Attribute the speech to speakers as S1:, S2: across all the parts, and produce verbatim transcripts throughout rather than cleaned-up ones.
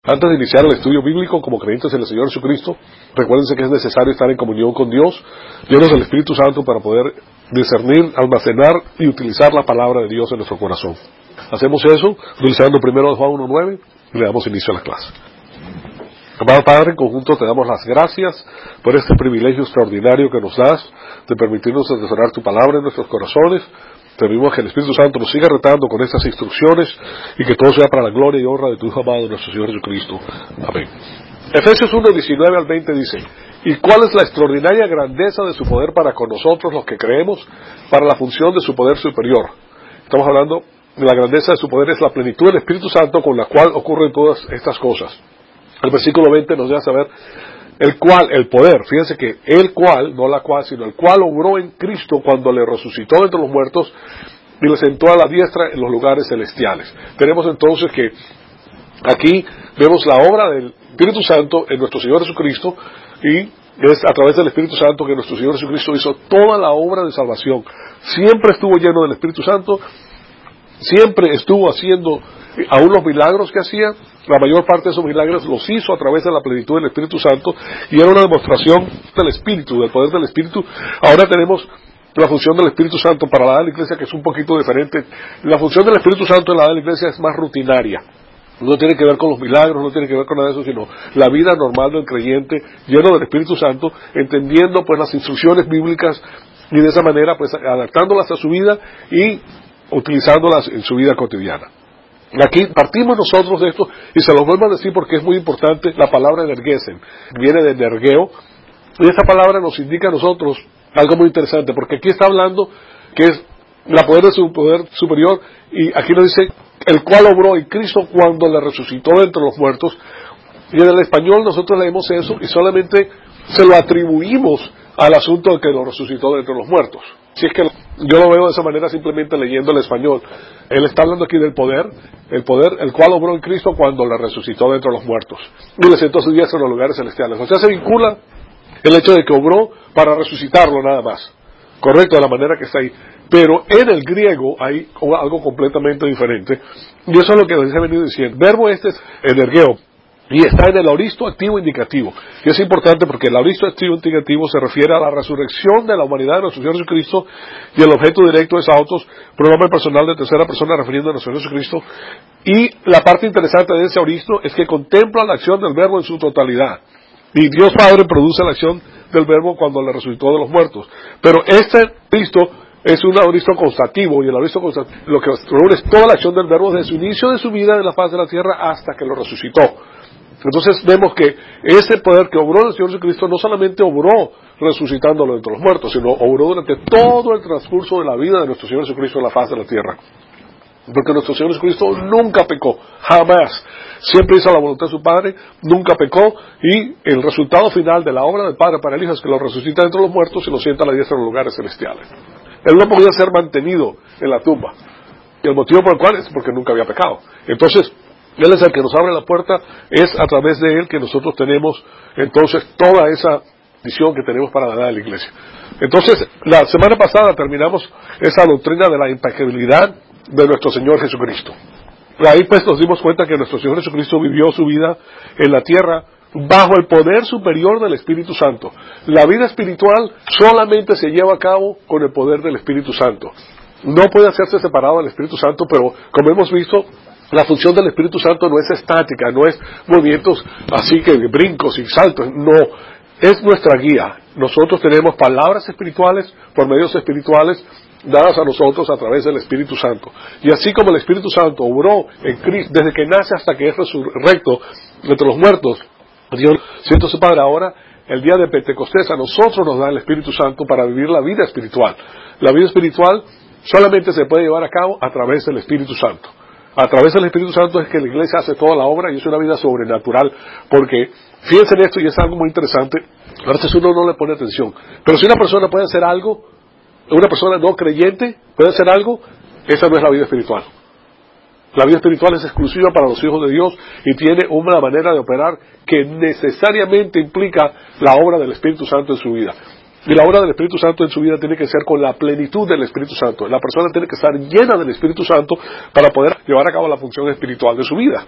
S1: Antes de iniciar el estudio bíblico como creyentes en el Señor Jesucristo, recuérdense que es necesario estar en comunión con Dios, llenos del Espíritu Santo para poder discernir, almacenar y utilizar la palabra de Dios en nuestro corazón. Hacemos eso utilizando primero Juan uno nueve y le damos inicio a la clase. Amado Padre, en conjunto te damos las gracias por este privilegio extraordinario que nos das de permitirnos atesorar tu palabra en nuestros corazones. Te pedimos que el Espíritu Santo nos siga retando con estas instrucciones y que todo sea para la gloria y honra de tu Hijo amado, nuestro Señor Jesucristo. Amén. Efesios uno, diecinueve al veinte dice: ¿Y cuál es la extraordinaria grandeza de su poder para con nosotros los que creemos, para la función de su poder superior? Estamos hablando de la grandeza de su poder, es la plenitud del Espíritu Santo con la cual ocurren todas estas cosas. El versículo veinte nos deja saber el cual, el poder, fíjense que el cual, no la cual, sino el cual obró en Cristo cuando le resucitó de entre los muertos y le sentó a la diestra en los lugares celestiales. Tenemos entonces que aquí vemos la obra del Espíritu Santo en nuestro Señor Jesucristo, y es a través del Espíritu Santo que nuestro Señor Jesucristo hizo toda la obra de salvación. Siempre estuvo lleno del Espíritu Santo, siempre estuvo haciendo aún los milagros que hacía. La mayor parte de esos milagros los hizo a través de la plenitud del Espíritu Santo y era una demostración del Espíritu, del poder del Espíritu. Ahora tenemos la función del Espíritu Santo para la edad de la iglesia, que es un poquito diferente. La función del Espíritu Santo en la edad de la iglesia es más rutinaria. No tiene que ver con los milagros, no tiene que ver con nada de eso, sino la vida normal del creyente lleno del Espíritu Santo, entendiendo pues las instrucciones bíblicas y de esa manera pues adaptándolas a su vida y utilizándolas en su vida cotidiana. Aquí partimos nosotros de esto, y se los vuelvo a decir porque es muy importante, la palabra energesen, viene de energeo, y esta palabra nos indica a nosotros algo muy interesante, porque aquí está hablando que es la poder de su poder superior, y aquí nos dice, el cual obró en Cristo cuando le resucitó de entre los muertos, y en el español nosotros leemos eso, y solamente se lo atribuimos al asunto de que lo resucitó de entre los muertos. Si es que yo lo veo de esa manera simplemente leyendo el español. Él está hablando aquí del poder, el poder, el cual obró en Cristo cuando le resucitó de entre los muertos y le sentó a su diestra en los lugares celestiales. O sea, se vincula el hecho de que obró para resucitarlo nada más. Correcto, de la manera que está ahí. Pero en el griego hay algo completamente diferente, y eso es lo que les he venido diciendo. Verbo este es energeo, y está en el aoristo activo indicativo. Y es importante porque el aoristo activo indicativo se refiere a la resurrección de la humanidad de nuestro Señor Jesucristo, y el objeto directo es autos, pronombre personal de tercera persona refiriendo a nuestro Señor Jesucristo. Y la parte interesante de ese aoristo es que contempla la acción del verbo en su totalidad. Y Dios Padre produce la acción del verbo cuando le resucitó de los muertos. Pero este aoristo es un aoristo constativo, y el aoristo constativo lo que reúne es toda la acción del verbo desde su inicio de su vida en la faz de la tierra hasta que lo resucitó. Entonces vemos que ese poder que obró el Señor Jesucristo no solamente obró resucitándolo entre los muertos, sino obró durante todo el transcurso de la vida de nuestro Señor Jesucristo en la faz de la tierra. Porque nuestro Señor Jesucristo nunca pecó, jamás. Siempre hizo la voluntad de su Padre, nunca pecó, y el resultado final de la obra del Padre para el Hijo es que lo resucita entre los muertos y lo sienta a la diestra en los lugares celestiales. Él no podía ser mantenido en la tumba. Y el motivo por el cual es porque nunca había pecado. Entonces, Él es el que nos abre la puerta, es a través de Él que nosotros tenemos entonces toda esa visión que tenemos para la edad de la iglesia. Entonces, la semana pasada terminamos esa doctrina de la impecabilidad de nuestro Señor Jesucristo. Ahí pues nos dimos cuenta que nuestro Señor Jesucristo vivió su vida en la tierra bajo el poder superior del Espíritu Santo. La vida espiritual solamente se lleva a cabo con el poder del Espíritu Santo. No puede hacerse separado del Espíritu Santo, pero como hemos visto, la función del Espíritu Santo no es estática, no es movimientos así que brincos y saltos, no, es nuestra guía. Nosotros tenemos palabras espirituales por medios espirituales dadas a nosotros a través del Espíritu Santo. Y así como el Espíritu Santo obró en Cristo desde que nace hasta que es resurrecto entre los muertos, Dios siento su Padre ahora, el día de Pentecostés a nosotros nos da el Espíritu Santo para vivir la vida espiritual. La vida espiritual solamente se puede llevar a cabo a través del Espíritu Santo. A través del Espíritu Santo es que la iglesia hace toda la obra, y es una vida sobrenatural, porque fíjense en esto, y es algo muy interesante, a veces uno no le pone atención, pero si una persona puede hacer algo, una persona no creyente puede hacer algo, esa no es la vida espiritual. La vida espiritual es exclusiva para los hijos de Dios y tiene una manera de operar que necesariamente implica la obra del Espíritu Santo en su vida. Y la obra del Espíritu Santo en su vida tiene que ser con la plenitud del Espíritu Santo. La persona tiene que estar llena del Espíritu Santo para poder llevar a cabo la función espiritual de su vida.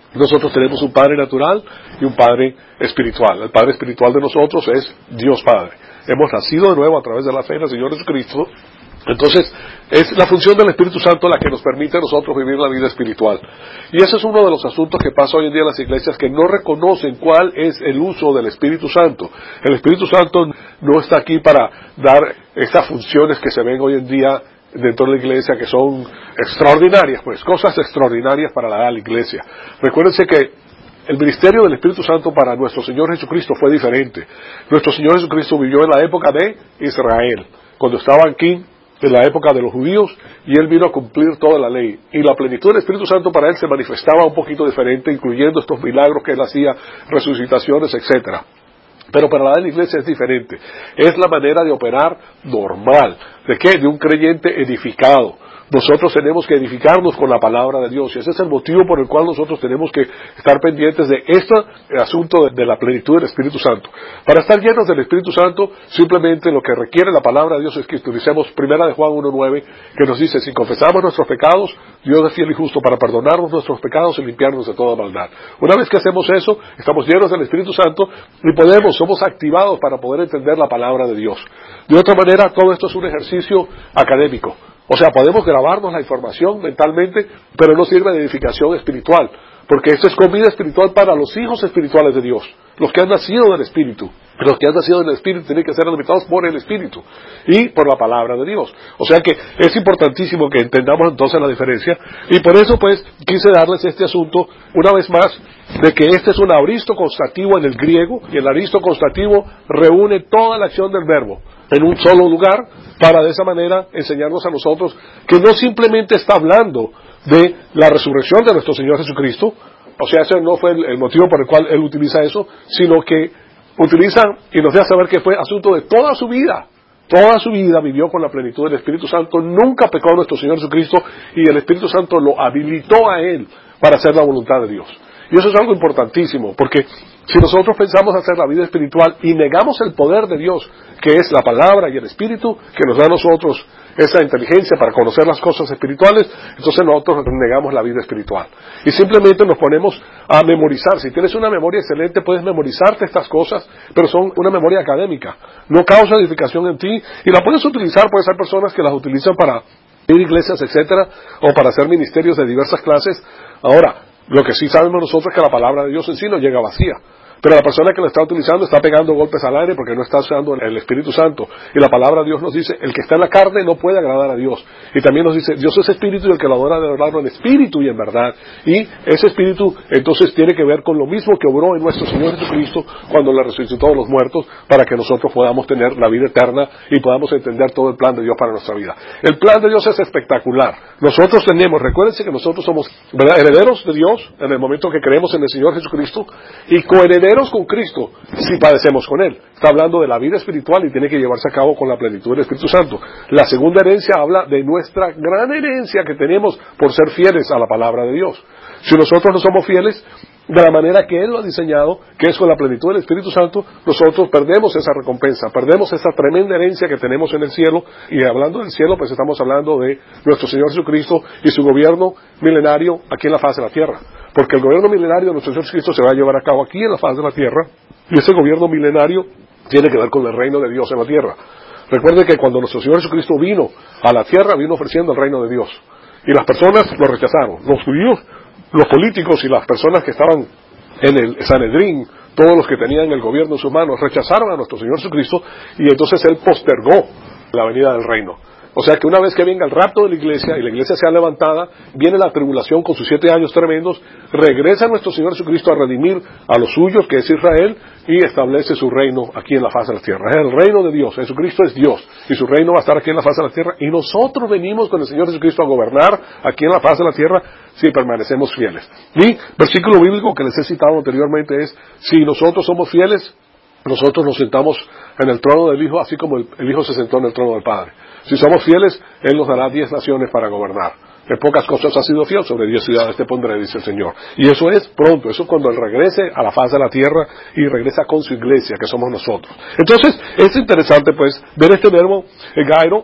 S1: Nosotros tenemos un Padre natural y un Padre espiritual. El Padre espiritual de nosotros es Dios Padre. Hemos nacido de nuevo a través de la fe en el Señor Jesucristo. Entonces, es la función del Espíritu Santo la que nos permite a nosotros vivir la vida espiritual. Y ese es uno de los asuntos que pasa hoy en día en las iglesias, que no reconocen cuál es el uso del Espíritu Santo. El Espíritu Santo no está aquí para dar estas funciones que se ven hoy en día dentro de la iglesia, que son extraordinarias, pues, cosas extraordinarias para la, la iglesia. Recuérdense que el ministerio del Espíritu Santo para nuestro Señor Jesucristo fue diferente. Nuestro Señor Jesucristo vivió en la época de Israel, cuando estaba aquí, en la época de los judíos, y Él vino a cumplir toda la ley. Y la plenitud del Espíritu Santo para Él se manifestaba un poquito diferente, incluyendo estos milagros que Él hacía, resucitaciones, etcétera. Pero para la de la iglesia es diferente. Es la manera de operar normal. ¿De qué? De un creyente edificado. Nosotros tenemos que edificarnos con la palabra de Dios, y ese es el motivo por el cual nosotros tenemos que estar pendientes de este asunto de, de la plenitud del Espíritu Santo. Para estar llenos del Espíritu Santo, simplemente lo que requiere la palabra de Dios es que utilicemos primera de Juan uno nueve, que nos dice: si confesamos nuestros pecados, Dios es fiel y justo para perdonarnos nuestros pecados y limpiarnos de toda maldad. Una vez que hacemos eso, estamos llenos del Espíritu Santo y podemos, somos activados para poder entender la palabra de Dios. De otra manera, todo esto es un ejercicio académico. O sea, podemos grabarnos la información mentalmente, pero no sirve de edificación espiritual, porque esto es comida espiritual para los hijos espirituales de Dios, los que han nacido del Espíritu. Los que han nacido del Espíritu tienen que ser alimentados por el Espíritu y por la palabra de Dios. O sea que es importantísimo que entendamos entonces la diferencia, y por eso pues quise darles este asunto una vez más, de que este es un aoristo constativo en el griego, y el aoristo constativo reúne toda la acción del verbo en un solo lugar, para de esa manera enseñarnos a nosotros que no simplemente está hablando de la resurrección de nuestro Señor Jesucristo, o sea, ese no fue el, el motivo por el cual Él utiliza eso, sino que utiliza y nos deja saber que fue asunto de toda su vida. Toda su vida vivió con la plenitud del Espíritu Santo, nunca pecó a nuestro Señor Jesucristo, y el Espíritu Santo lo habilitó a Él para hacer la voluntad de Dios. Y eso es algo importantísimo, porque si nosotros pensamos hacer la vida espiritual y negamos el poder de Dios, que es la palabra y el Espíritu, que nos da a nosotros esa inteligencia para conocer las cosas espirituales, entonces nosotros negamos la vida espiritual. Y simplemente nos ponemos a memorizar. Si tienes una memoria excelente, puedes memorizarte estas cosas, pero son una memoria académica. No causa edificación en ti, y la puedes utilizar, puede ser personas que las utilizan para ir a iglesias, etcétera, o para hacer ministerios de diversas clases. Ahora, lo que sí sabemos nosotros es que la palabra de Dios en sí no llega vacía. Pero la persona que lo está utilizando está pegando golpes al aire porque no está usando el Espíritu Santo. Y la palabra de Dios nos dice: el que está en la carne no puede agradar a Dios. Y también nos dice: Dios es espíritu, y el que lo adora debe adorarlo en espíritu y en verdad. Y ese espíritu entonces tiene que ver con lo mismo que obró en nuestro Señor Jesucristo cuando le resucitó de los muertos, para que nosotros podamos tener la vida eterna y podamos entender todo el plan de Dios para nuestra vida. El plan de Dios es espectacular. Nosotros tenemos, recuérdense que nosotros somos, ¿verdad?, herederos de Dios en el momento que creemos en el Señor Jesucristo, y coherederos con Cristo si padecemos con Él. Está hablando de la vida espiritual y tiene que llevarse a cabo con la plenitud del Espíritu Santo. La segunda herencia habla de nuestra gran herencia que tenemos por ser fieles a la palabra de Dios. Si nosotros no somos fieles de la manera que Él lo ha diseñado, que es con la plenitud del Espíritu Santo, nosotros perdemos esa recompensa, perdemos esa tremenda herencia que tenemos en el cielo. Y hablando del cielo, pues estamos hablando de nuestro Señor Jesucristo y su gobierno milenario aquí en la faz de la tierra. Porque el gobierno milenario de nuestro Señor Jesucristo se va a llevar a cabo aquí en la faz de la tierra, y ese gobierno milenario tiene que ver con el reino de Dios en la tierra. Recuerde que cuando nuestro Señor Jesucristo vino a la tierra, vino ofreciendo el reino de Dios, y las personas lo rechazaron. Los judíos, los políticos y las personas que estaban en el Sanedrín, todos los que tenían el gobierno en sus manos, rechazaron a nuestro Señor Jesucristo, y entonces Él postergó la venida del reino. O sea que una vez que venga el rapto de la iglesia y la iglesia sea levantada, viene la tribulación con sus siete años tremendos, regresa nuestro Señor Jesucristo a redimir a los suyos, que es Israel, y establece su reino aquí en la faz de la tierra. Es el reino de Dios. Jesucristo es Dios, y su reino va a estar aquí en la faz de la tierra, y nosotros venimos con el Señor Jesucristo a gobernar aquí en la faz de la tierra si permanecemos fieles. Y versículo bíblico que les he citado anteriormente es: si nosotros somos fieles, nosotros nos sentamos en el trono del Hijo, así como el, el Hijo se sentó en el trono del Padre. Si somos fieles, Él nos dará diez naciones para gobernar. En pocas cosas ha sido fiel, sobre diez ciudades te pondré, dice el Señor. Y eso es pronto, eso es cuando Él regrese a la faz de la tierra y regresa con su iglesia, que somos nosotros. Entonces, es interesante pues ver este verbo, gairo,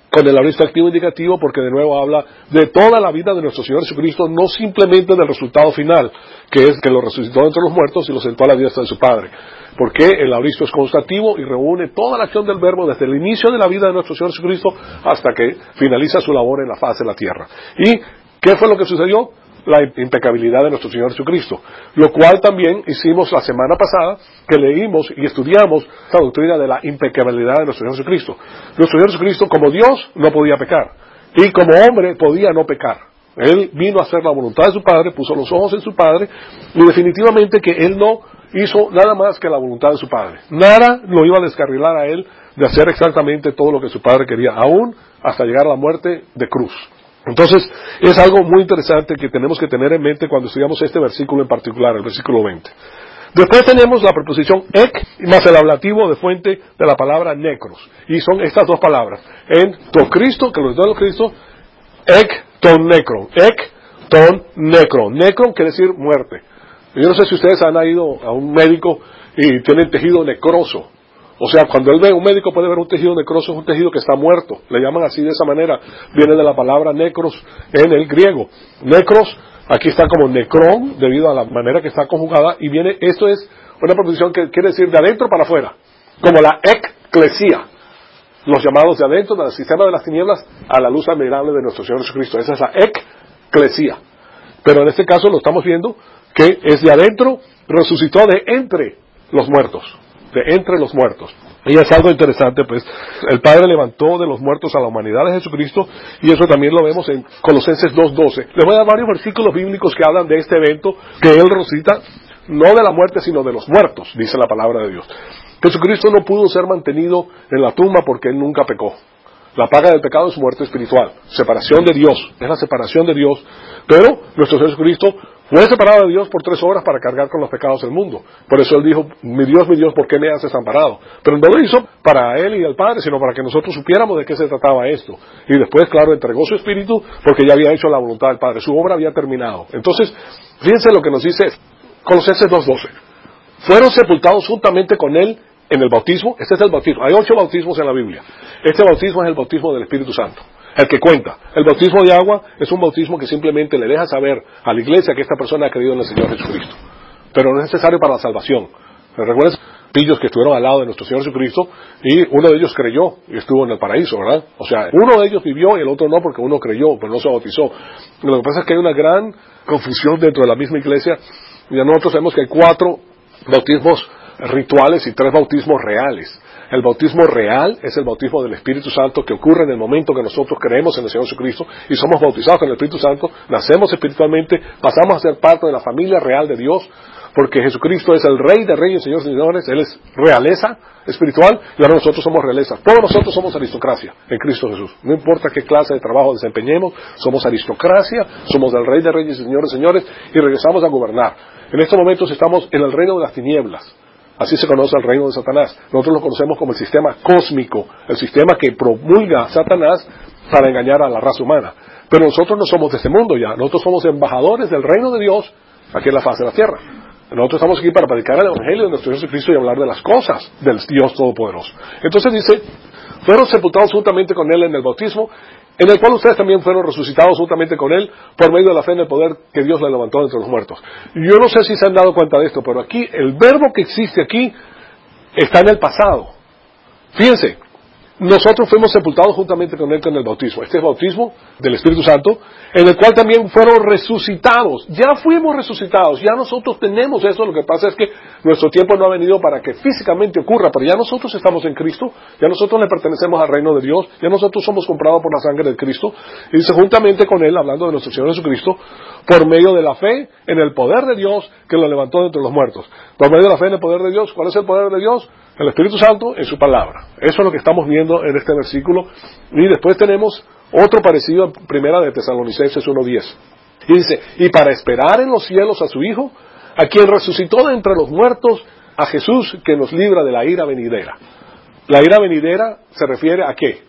S1: con el auristo activo indicativo, porque de nuevo habla de toda la vida de nuestro Señor Jesucristo, no simplemente del resultado final, que es que lo resucitó entre los muertos y lo sentó a la diestra de su Padre. Porque el auristo es constativo y reúne toda la acción del verbo desde el inicio de la vida de nuestro Señor Jesucristo hasta que finaliza su labor en la faz de la tierra. ¿Y qué fue lo que sucedió? La impecabilidad de nuestro Señor Jesucristo, lo cual también hicimos la semana pasada, que leímos y estudiamos esta doctrina de la impecabilidad de nuestro Señor Jesucristo. Nuestro Señor Jesucristo, como Dios, no podía pecar, y como hombre podía no pecar. Él vino a hacer la voluntad de su Padre, puso los ojos en su Padre, y definitivamente que Él no hizo nada más que la voluntad de su Padre. Nada lo iba a descarrilar a Él de hacer exactamente todo lo que su Padre quería, aún hasta llegar a la muerte de cruz. Entonces, es algo muy interesante que tenemos que tener en mente cuando estudiamos este versículo en particular, el versículo veinte. Después tenemos la preposición ek, más el ablativo de fuente de la palabra necros. Y son estas dos palabras. En to Cristo, que los dos de Cristo, ek ton necron. Ek ton necron. Necron quiere decir muerte. Yo no sé si ustedes han ido a un médico y tienen tejido necroso. O sea, cuando él ve, un médico puede ver un tejido necroso, es un tejido que está muerto. Le llaman así de esa manera. Viene de la palabra necros en el griego. Necros, aquí está como necrón, debido a la manera que está conjugada. Y viene, esto es una preposición que quiere decir de adentro para afuera. Como la eclesia. Los llamados de adentro, del sistema de las tinieblas, a la luz admirable de nuestro Señor Jesucristo. Esa es la eclesia. Pero en este caso lo estamos viendo que es de adentro, resucitó de entre los muertos. De entre los muertos. Y es algo interesante, pues, el Padre levantó de los muertos a la humanidad de Jesucristo, y eso también lo vemos en Colosenses dos doce. Les voy a dar varios versículos bíblicos que hablan de este evento, que Él resucita, no de la muerte, sino de los muertos, dice la palabra de Dios. Jesucristo no pudo ser mantenido en la tumba porque Él nunca pecó. La paga del pecado es muerte espiritual, separación de Dios, es la separación de Dios. Pero nuestro Señor Jesucristo fue separado de Dios por tres horas para cargar con los pecados del mundo. Por eso Él dijo, mi Dios, mi Dios, ¿por qué me has desamparado? Pero no lo hizo para Él y el Padre, sino para que nosotros supiéramos de qué se trataba esto. Y después, claro, entregó su espíritu porque ya había hecho la voluntad del Padre. Su obra había terminado. Entonces, fíjense lo que nos dice Colosenses dos doce. Fueron sepultados juntamente con Él en el bautismo. Este es el bautismo. Hay ocho bautismos en la Biblia. Este bautismo es el bautismo del Espíritu Santo. El que cuenta. El bautismo de agua es un bautismo que simplemente le deja saber a la iglesia que esta persona ha creído en el Señor Jesucristo. Pero no es necesario para la salvación. ¿Recuerdan pillos que estuvieron al lado de nuestro Señor Jesucristo? Y uno de ellos creyó y estuvo en el paraíso, ¿verdad? O sea, uno de ellos vivió y el otro no, porque uno creyó, pero no se bautizó. Lo que pasa es que hay una gran confusión dentro de la misma iglesia. Y nosotros sabemos que hay cuatro bautismos rituales y tres bautismos reales. El bautismo real es el bautismo del Espíritu Santo que ocurre en el momento que nosotros creemos en el Señor Jesucristo y somos bautizados con el Espíritu Santo, nacemos espiritualmente, pasamos a ser parte de la familia real de Dios, porque Jesucristo es el Rey de Reyes, Señor de Señores, Él es realeza espiritual y ahora nosotros somos realeza. Todos nosotros somos aristocracia en Cristo Jesús. No importa qué clase de trabajo desempeñemos, somos aristocracia, somos del Rey de Reyes y Señor de Señores y regresamos a gobernar. En estos momentos estamos en el reino de las tinieblas. Así se conoce el reino de Satanás. Nosotros lo conocemos como el sistema cósmico, el sistema que promulga Satanás para engañar a la raza humana. Pero nosotros no somos de este mundo ya. Nosotros somos embajadores del reino de Dios aquí en la faz de la tierra. Nosotros estamos aquí para predicar el Evangelio de nuestro Jesucristo y hablar de las cosas del Dios Todopoderoso. Entonces dice, fueron sepultados juntamente con Él en el bautismo, en el cual ustedes también fueron resucitados juntamente con Él por medio de la fe en el poder que Dios le levantó entre los muertos. Yo no sé si se han dado cuenta de esto, pero aquí, el verbo que existe aquí está en el pasado. Fíjense, nosotros fuimos sepultados juntamente con Él con el bautismo. Este es el bautismo del Espíritu Santo, en el cual también fueron resucitados. Ya fuimos resucitados, ya nosotros tenemos eso. Lo que pasa es que nuestro tiempo no ha venido para que físicamente ocurra, pero ya nosotros estamos en Cristo, ya nosotros le pertenecemos al reino de Dios, ya nosotros somos comprados por la sangre de Cristo. Y dice, juntamente con Él, hablando de nuestro Señor Jesucristo, por medio de la fe en el poder de Dios que lo levantó de entre los muertos. Por medio de la fe en el poder de Dios, ¿cuál es el poder de Dios? El Espíritu Santo en su palabra. Eso es lo que estamos viendo en este versículo. Y después tenemos otro parecido en Primera de Tesalonicenses uno diez. Y dice, y para esperar en los cielos a su Hijo, a quien resucitó de entre los muertos, a Jesús que nos libra de la ira venidera. La ira venidera se refiere a qué?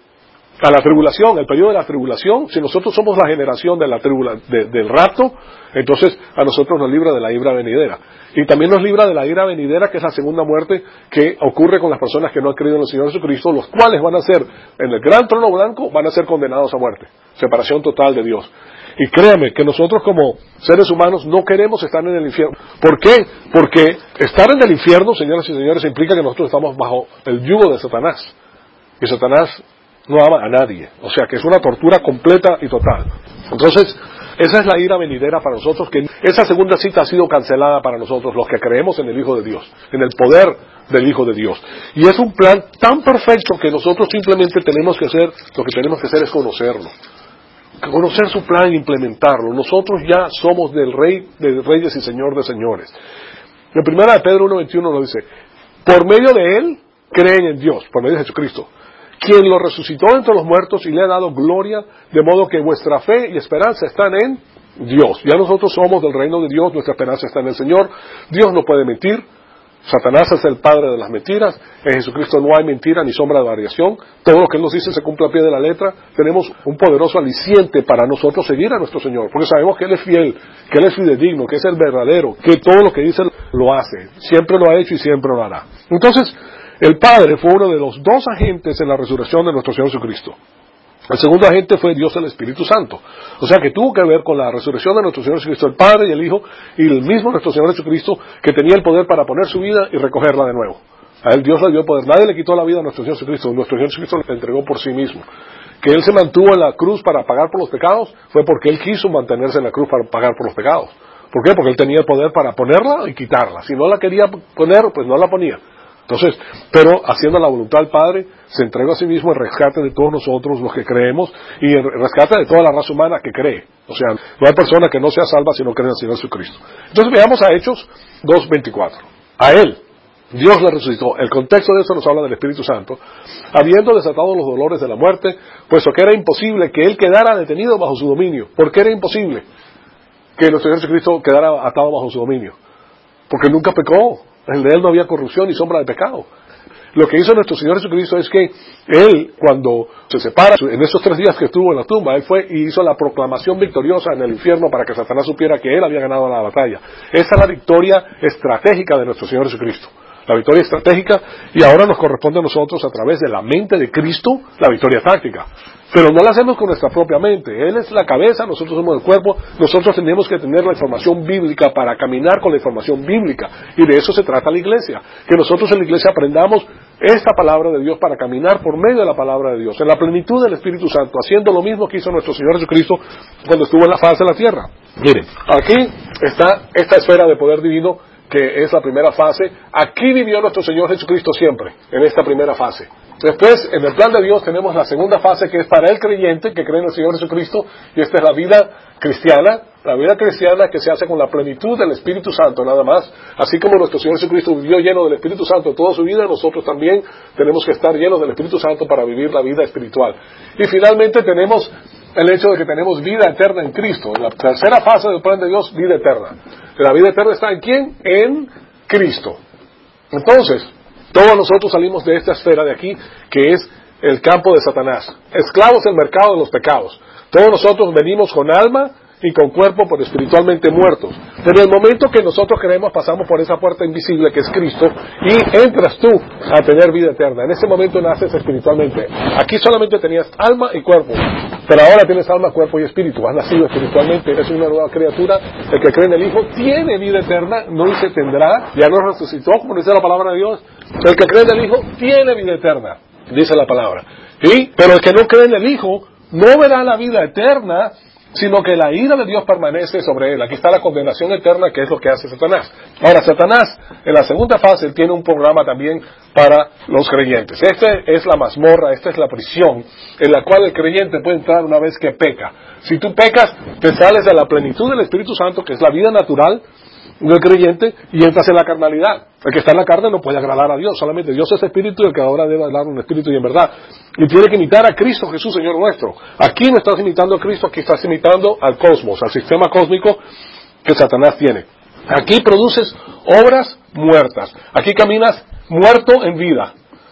S1: a la tribulación, el periodo de la tribulación. Si nosotros somos la generación de la tribula, de, del rapto, entonces a nosotros nos libra de la ira venidera. Y también nos libra de la ira venidera, que es la segunda muerte que ocurre con las personas que no han creído en el Señor Jesucristo, los cuales van a ser, en el gran trono blanco, van a ser condenados a muerte. Separación total de Dios. Y créame que nosotros como seres humanos no queremos estar en el infierno. ¿Por qué? Porque estar en el infierno, señoras y señores, implica que nosotros estamos bajo el yugo de Satanás. Y Satanás no ama a nadie. O sea que es una tortura completa y total. Entonces, esa es la ira venidera para nosotros, que esa segunda cita ha sido cancelada para nosotros, los que creemos en el Hijo de Dios, en el poder del Hijo de Dios. Y es un plan tan perfecto que nosotros simplemente tenemos que hacer, lo que tenemos que hacer es conocerlo. Conocer su plan e implementarlo. Nosotros ya somos del Rey de Reyes y Señor de Señores. En primera de Pedro uno veintiuno nos dice, por medio de Él creen en Dios, por medio de Jesucristo, quien lo resucitó entre los muertos y le ha dado gloria, de modo que vuestra fe y esperanza están en Dios. Ya nosotros somos del reino de Dios, nuestra esperanza está en el Señor. Dios no puede mentir. Satanás es el padre de las mentiras. En Jesucristo no hay mentira ni sombra de variación. Todo lo que Él nos dice se cumple a pie de la letra. Tenemos un poderoso aliciente para nosotros seguir a nuestro Señor, porque sabemos que Él es fiel, que Él es fidedigno, que es el verdadero, que todo lo que dice lo hace. Siempre lo ha hecho y siempre lo hará. Entonces, el Padre fue uno de los dos agentes en la resurrección de nuestro Señor Jesucristo. El segundo agente fue Dios el Espíritu Santo. O sea que tuvo que ver con la resurrección de nuestro Señor Jesucristo, el Padre y el Hijo, y el mismo nuestro Señor Jesucristo, que tenía el poder para poner su vida y recogerla de nuevo. A Él Dios le dio poder. Nadie le quitó la vida a nuestro Señor Jesucristo. Nuestro Señor Jesucristo la entregó por sí mismo. Que Él se mantuvo en la cruz para pagar por los pecados, fue porque Él quiso mantenerse en la cruz para pagar por los pecados. ¿Por qué? Porque Él tenía el poder para ponerla y quitarla. Si no la quería poner, pues no la ponía. Entonces, pero haciendo la voluntad del Padre, se entregó a sí mismo el rescate de todos nosotros, los que creemos, y el rescate de toda la raza humana que cree. O sea, no hay persona que no sea salva si no cree en el Señor Jesucristo. Entonces veamos a Hechos dos veinticuatro. A Él, Dios le resucitó. El contexto de esto nos habla del Espíritu Santo, habiendo desatado los dolores de la muerte, puesto que era imposible que Él quedara detenido bajo su dominio. ¿Por qué era imposible que nuestro Señor Jesucristo quedara atado bajo su dominio? Porque nunca pecó. En Él no había corrupción ni sombra de pecado. Lo que hizo nuestro Señor Jesucristo es que Él, cuando se separa, en esos tres días que estuvo en la tumba, Él fue y hizo la proclamación victoriosa en el infierno para que Satanás supiera que Él había ganado la batalla. Esa es la victoria estratégica de nuestro Señor Jesucristo. La victoria estratégica, y ahora nos corresponde a nosotros, a través de la mente de Cristo, la victoria táctica. Pero no la hacemos con nuestra propia mente. Él es la cabeza, nosotros somos el cuerpo. Nosotros tenemos que tener la información bíblica para caminar con la información bíblica. Y de eso se trata la iglesia. Que nosotros en la iglesia aprendamos esta palabra de Dios para caminar por medio de la palabra de Dios, en la plenitud del Espíritu Santo, haciendo lo mismo que hizo nuestro Señor Jesucristo cuando estuvo en la faz de la tierra. Miren, aquí está esta esfera de poder divino, que es la primera fase. Aquí vivió nuestro Señor Jesucristo siempre, en esta primera fase. Después, en el plan de Dios, tenemos la segunda fase, que es para el creyente que cree en el Señor Jesucristo, y esta es la vida cristiana, la vida cristiana que se hace con la plenitud del Espíritu Santo, nada más. Así como nuestro Señor Jesucristo vivió lleno del Espíritu Santo toda su vida, nosotros también tenemos que estar llenos del Espíritu Santo para vivir la vida espiritual. Y finalmente tenemos el hecho de que tenemos vida eterna en Cristo. En la tercera fase del plan de Dios, vida eterna. ¿La vida eterna está en quién? En Cristo. Entonces, todos nosotros salimos de esta esfera de aquí, que es el campo de Satanás. Esclavos del mercado de los pecados. Todos nosotros venimos con alma y con cuerpo, pero espiritualmente muertos. Pero en el momento que nosotros creemos, pasamos por esa puerta invisible que es Cristo, y entras tú a tener vida eterna. En ese momento naces espiritualmente. Aquí solamente tenías alma y cuerpo, pero ahora tienes alma, cuerpo y espíritu. Has nacido espiritualmente, eres una nueva criatura. El que cree en el Hijo tiene vida eterna, no dice tendrá, ya no resucitó, como dice la palabra de Dios. El que cree en el Hijo tiene vida eterna, dice la palabra. ¿Sí? Pero el que no cree en el Hijo no verá la vida eterna, sino que la ira de Dios permanece sobre él. Aquí está la condenación eterna, que es lo que hace Satanás. Ahora, Satanás, en la segunda fase, tiene un programa también para los creyentes. Esta es la mazmorra, esta es la prisión, en la cual el creyente puede entrar una vez que peca. Si tú pecas, te sales de la plenitud del Espíritu Santo, que es la vida natural del creyente, y entras en la carnalidad. El que está en la carne no puede agradar a Dios, solamente Dios es espíritu, y el que ahora debe hablar un espíritu y en verdad. Y tiene que imitar a Cristo Jesús, Señor nuestro. Aquí no estás imitando a Cristo, aquí estás imitando al cosmos, al sistema cósmico que Satanás tiene. Aquí produces obras muertas. Aquí caminas muerto en vida.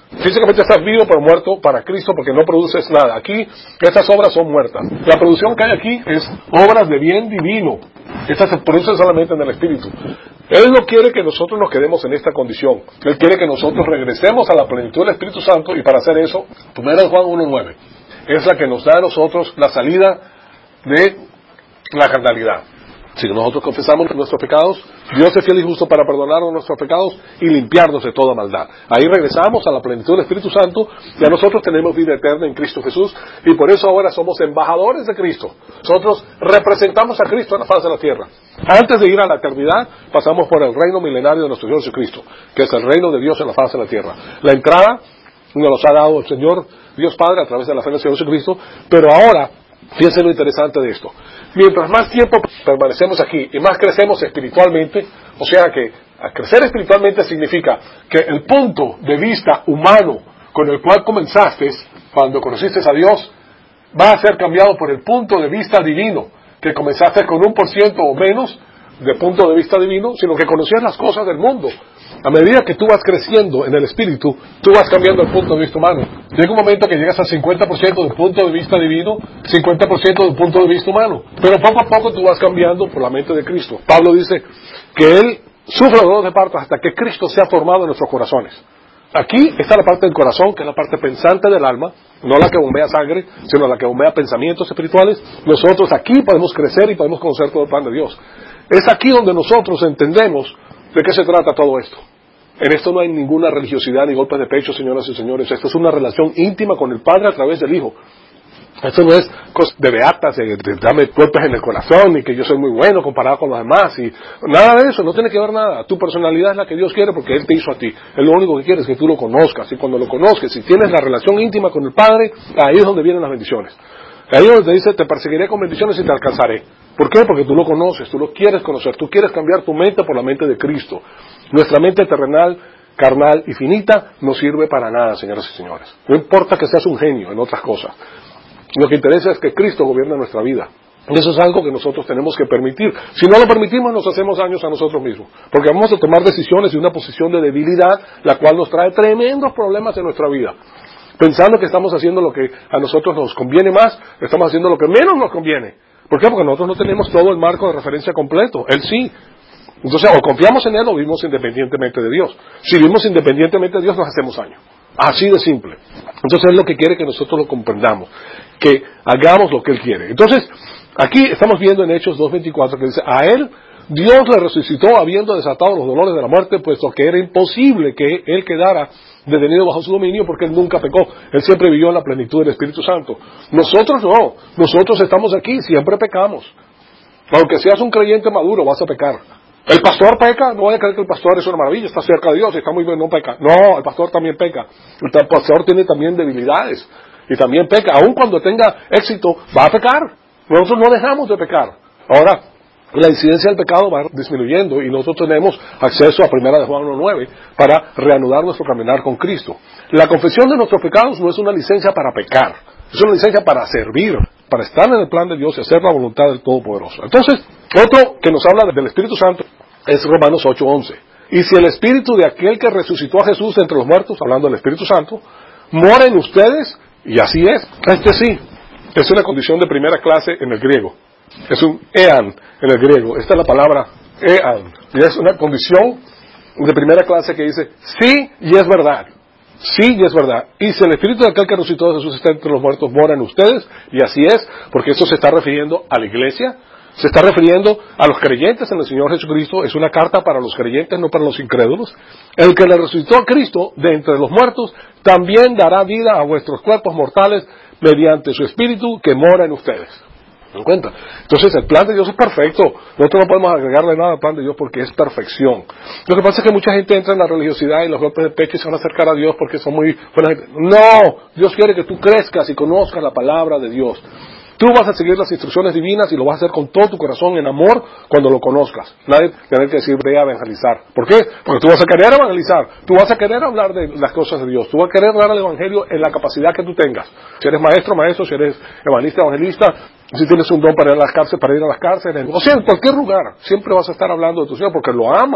S1: Físicamente estás vivo pero muerto para Cristo porque no produces nada. Aquí estas obras son muertas. La producción que hay aquí es obras de bien divino. Estas se producen solamente en el Espíritu. Él no quiere que nosotros nos quedemos en esta condición. Él quiere que nosotros regresemos a la plenitud del Espíritu Santo, y para hacer eso, primero Juan uno nueve es la que nos da a nosotros la salida de la carnalidad. Si nosotros confesamos nuestros pecados, Dios es fiel y justo para perdonarnos nuestros pecados y limpiarnos de toda maldad. Ahí regresamos a la plenitud del Espíritu Santo, y a nosotros tenemos vida eterna en Cristo Jesús, y por eso ahora somos embajadores de Cristo. Nosotros representamos a Cristo en la faz de la tierra. Antes de ir a la eternidad, pasamos por el reino milenario de nuestro Señor Jesucristo, que es el reino de Dios en la faz de la tierra. La entrada nos los ha dado el Señor Dios Padre a través de la fe del Señor Jesucristo, pero ahora, fíjense lo interesante de esto. Mientras más tiempo permanecemos aquí y más crecemos espiritualmente, o sea que crecer espiritualmente significa que el punto de vista humano con el cual comenzaste cuando conociste a Dios va a ser cambiado por el punto de vista divino, que comenzaste con un por ciento o menos de punto de vista divino, sino que conocías las cosas del mundo. A medida que tú vas creciendo en el espíritu, tú vas cambiando el punto de vista humano. Llega un momento que llegas al cincuenta por ciento del punto de vista divino, cincuenta por ciento del punto de vista humano. Pero poco a poco tú vas cambiando por la mente de Cristo. Pablo dice que Él sufre dolor de parto hasta que Cristo sea formado en nuestros corazones. Aquí está la parte del corazón, que es la parte pensante del alma, no la que bombea sangre, sino la que bombea pensamientos espirituales. Nosotros aquí podemos crecer y podemos conocer todo el plan de Dios. Es aquí donde nosotros entendemos de qué se trata todo esto. En esto no hay ninguna religiosidad ni golpes de pecho, señoras y señores. Esto es una relación íntima con el Padre a través del Hijo. Esto no es cosa de beatas, de, de darme golpes en el corazón y que yo soy muy bueno comparado con los demás. Y nada de eso, no tiene que ver nada. Tu personalidad es la que Dios quiere porque Él te hizo a ti. Él lo único que quiere es que tú lo conozcas. Y cuando lo conozcas, si tienes la relación íntima con el Padre, ahí es donde vienen las bendiciones. Ahí es donde te dice, te perseguiré con bendiciones y te alcanzaré. ¿Por qué? Porque tú lo conoces, tú lo quieres conocer, tú quieres cambiar tu mente por la mente de Cristo. Nuestra mente terrenal, carnal y finita no sirve para nada, señoras y señores. No importa que seas un genio en otras cosas. Lo que interesa es que Cristo gobierne nuestra vida. Y eso es algo que nosotros tenemos que permitir. Si no lo permitimos, nos hacemos daños a nosotros mismos. Porque vamos a tomar decisiones de una posición de debilidad, la cual nos trae tremendos problemas en nuestra vida. Pensando que estamos haciendo lo que a nosotros nos conviene más, estamos haciendo lo que menos nos conviene. ¿Por qué? Porque nosotros no tenemos todo el marco de referencia completo. Él sí. Entonces, o confiamos en Él o vivimos independientemente de Dios. Si vivimos independientemente de Dios, nos hacemos daño. Así de simple. Entonces, Él lo que quiere que nosotros lo comprendamos, que hagamos lo que Él quiere. Entonces, aquí estamos viendo en Hechos dos veinticuatro que dice, a Él Dios le resucitó habiendo desatado los dolores de la muerte, puesto que era imposible que Él quedara detenido bajo su dominio, porque Él nunca pecó. Él siempre vivió en la plenitud del Espíritu Santo. Nosotros no. Nosotros estamos aquí, siempre pecamos. Aunque seas un creyente maduro, vas a pecar. ¿El pastor peca? No voy a creer que el pastor es una maravilla, está cerca de Dios, está muy bien, no peca. No, el pastor también peca. El pastor tiene también debilidades y también peca. Aun cuando tenga éxito, va a pecar. Nosotros no dejamos de pecar. Ahora, la incidencia del pecado va disminuyendo y nosotros tenemos acceso a primera de Juan uno nueve para reanudar nuestro caminar con Cristo. La confesión de nuestros pecados no es una licencia para pecar, es una licencia para servir, para estar en el plan de Dios y hacer la voluntad del Todopoderoso. Entonces, otro que nos habla del Espíritu Santo es Romanos ocho once. Y si el Espíritu de aquel que resucitó a Jesús entre los muertos, hablando del Espíritu Santo, mora en ustedes, y así es, este sí, es una condición de primera clase en el griego. Es un ean en el griego. Esta es la palabra ean. Y es una condición de primera clase que dice sí y es verdad. Sí y es verdad. Y si el Espíritu de aquel que resucitó a Jesús está entre los muertos, mora en ustedes. Y así es, porque eso se está refiriendo a la iglesia. Se está refiriendo a los creyentes en el Señor Jesucristo. Es una carta para los creyentes, no para los incrédulos. El que le resucitó a Cristo de entre los muertos también dará vida a vuestros cuerpos mortales mediante su Espíritu que mora en ustedes. ¿Me cuenta? Entonces el plan de Dios es perfecto. Nosotros no podemos agregarle nada al plan de Dios porque es perfección. Lo que pasa es que mucha gente entra en la religiosidad y los golpes de pecho y se van a acercar a Dios porque son muy buena gente. No, Dios quiere que tú crezcas y conozcas la palabra de Dios. Tú vas a seguir las instrucciones divinas y lo vas a hacer con todo tu corazón en amor cuando lo conozcas. Nadie tiene que decir, ve a evangelizar. ¿Por qué? Porque tú vas a querer evangelizar. Tú vas a querer hablar de las cosas de Dios. Tú vas a querer hablar del evangelio en la capacidad que tú tengas. Si eres maestro, maestro. Si eres evangelista, evangelista. Si tienes un don para ir a las cárceles, para ir a las cárceles. O sea, en cualquier lugar. Siempre vas a estar hablando de tu Señor porque lo amas.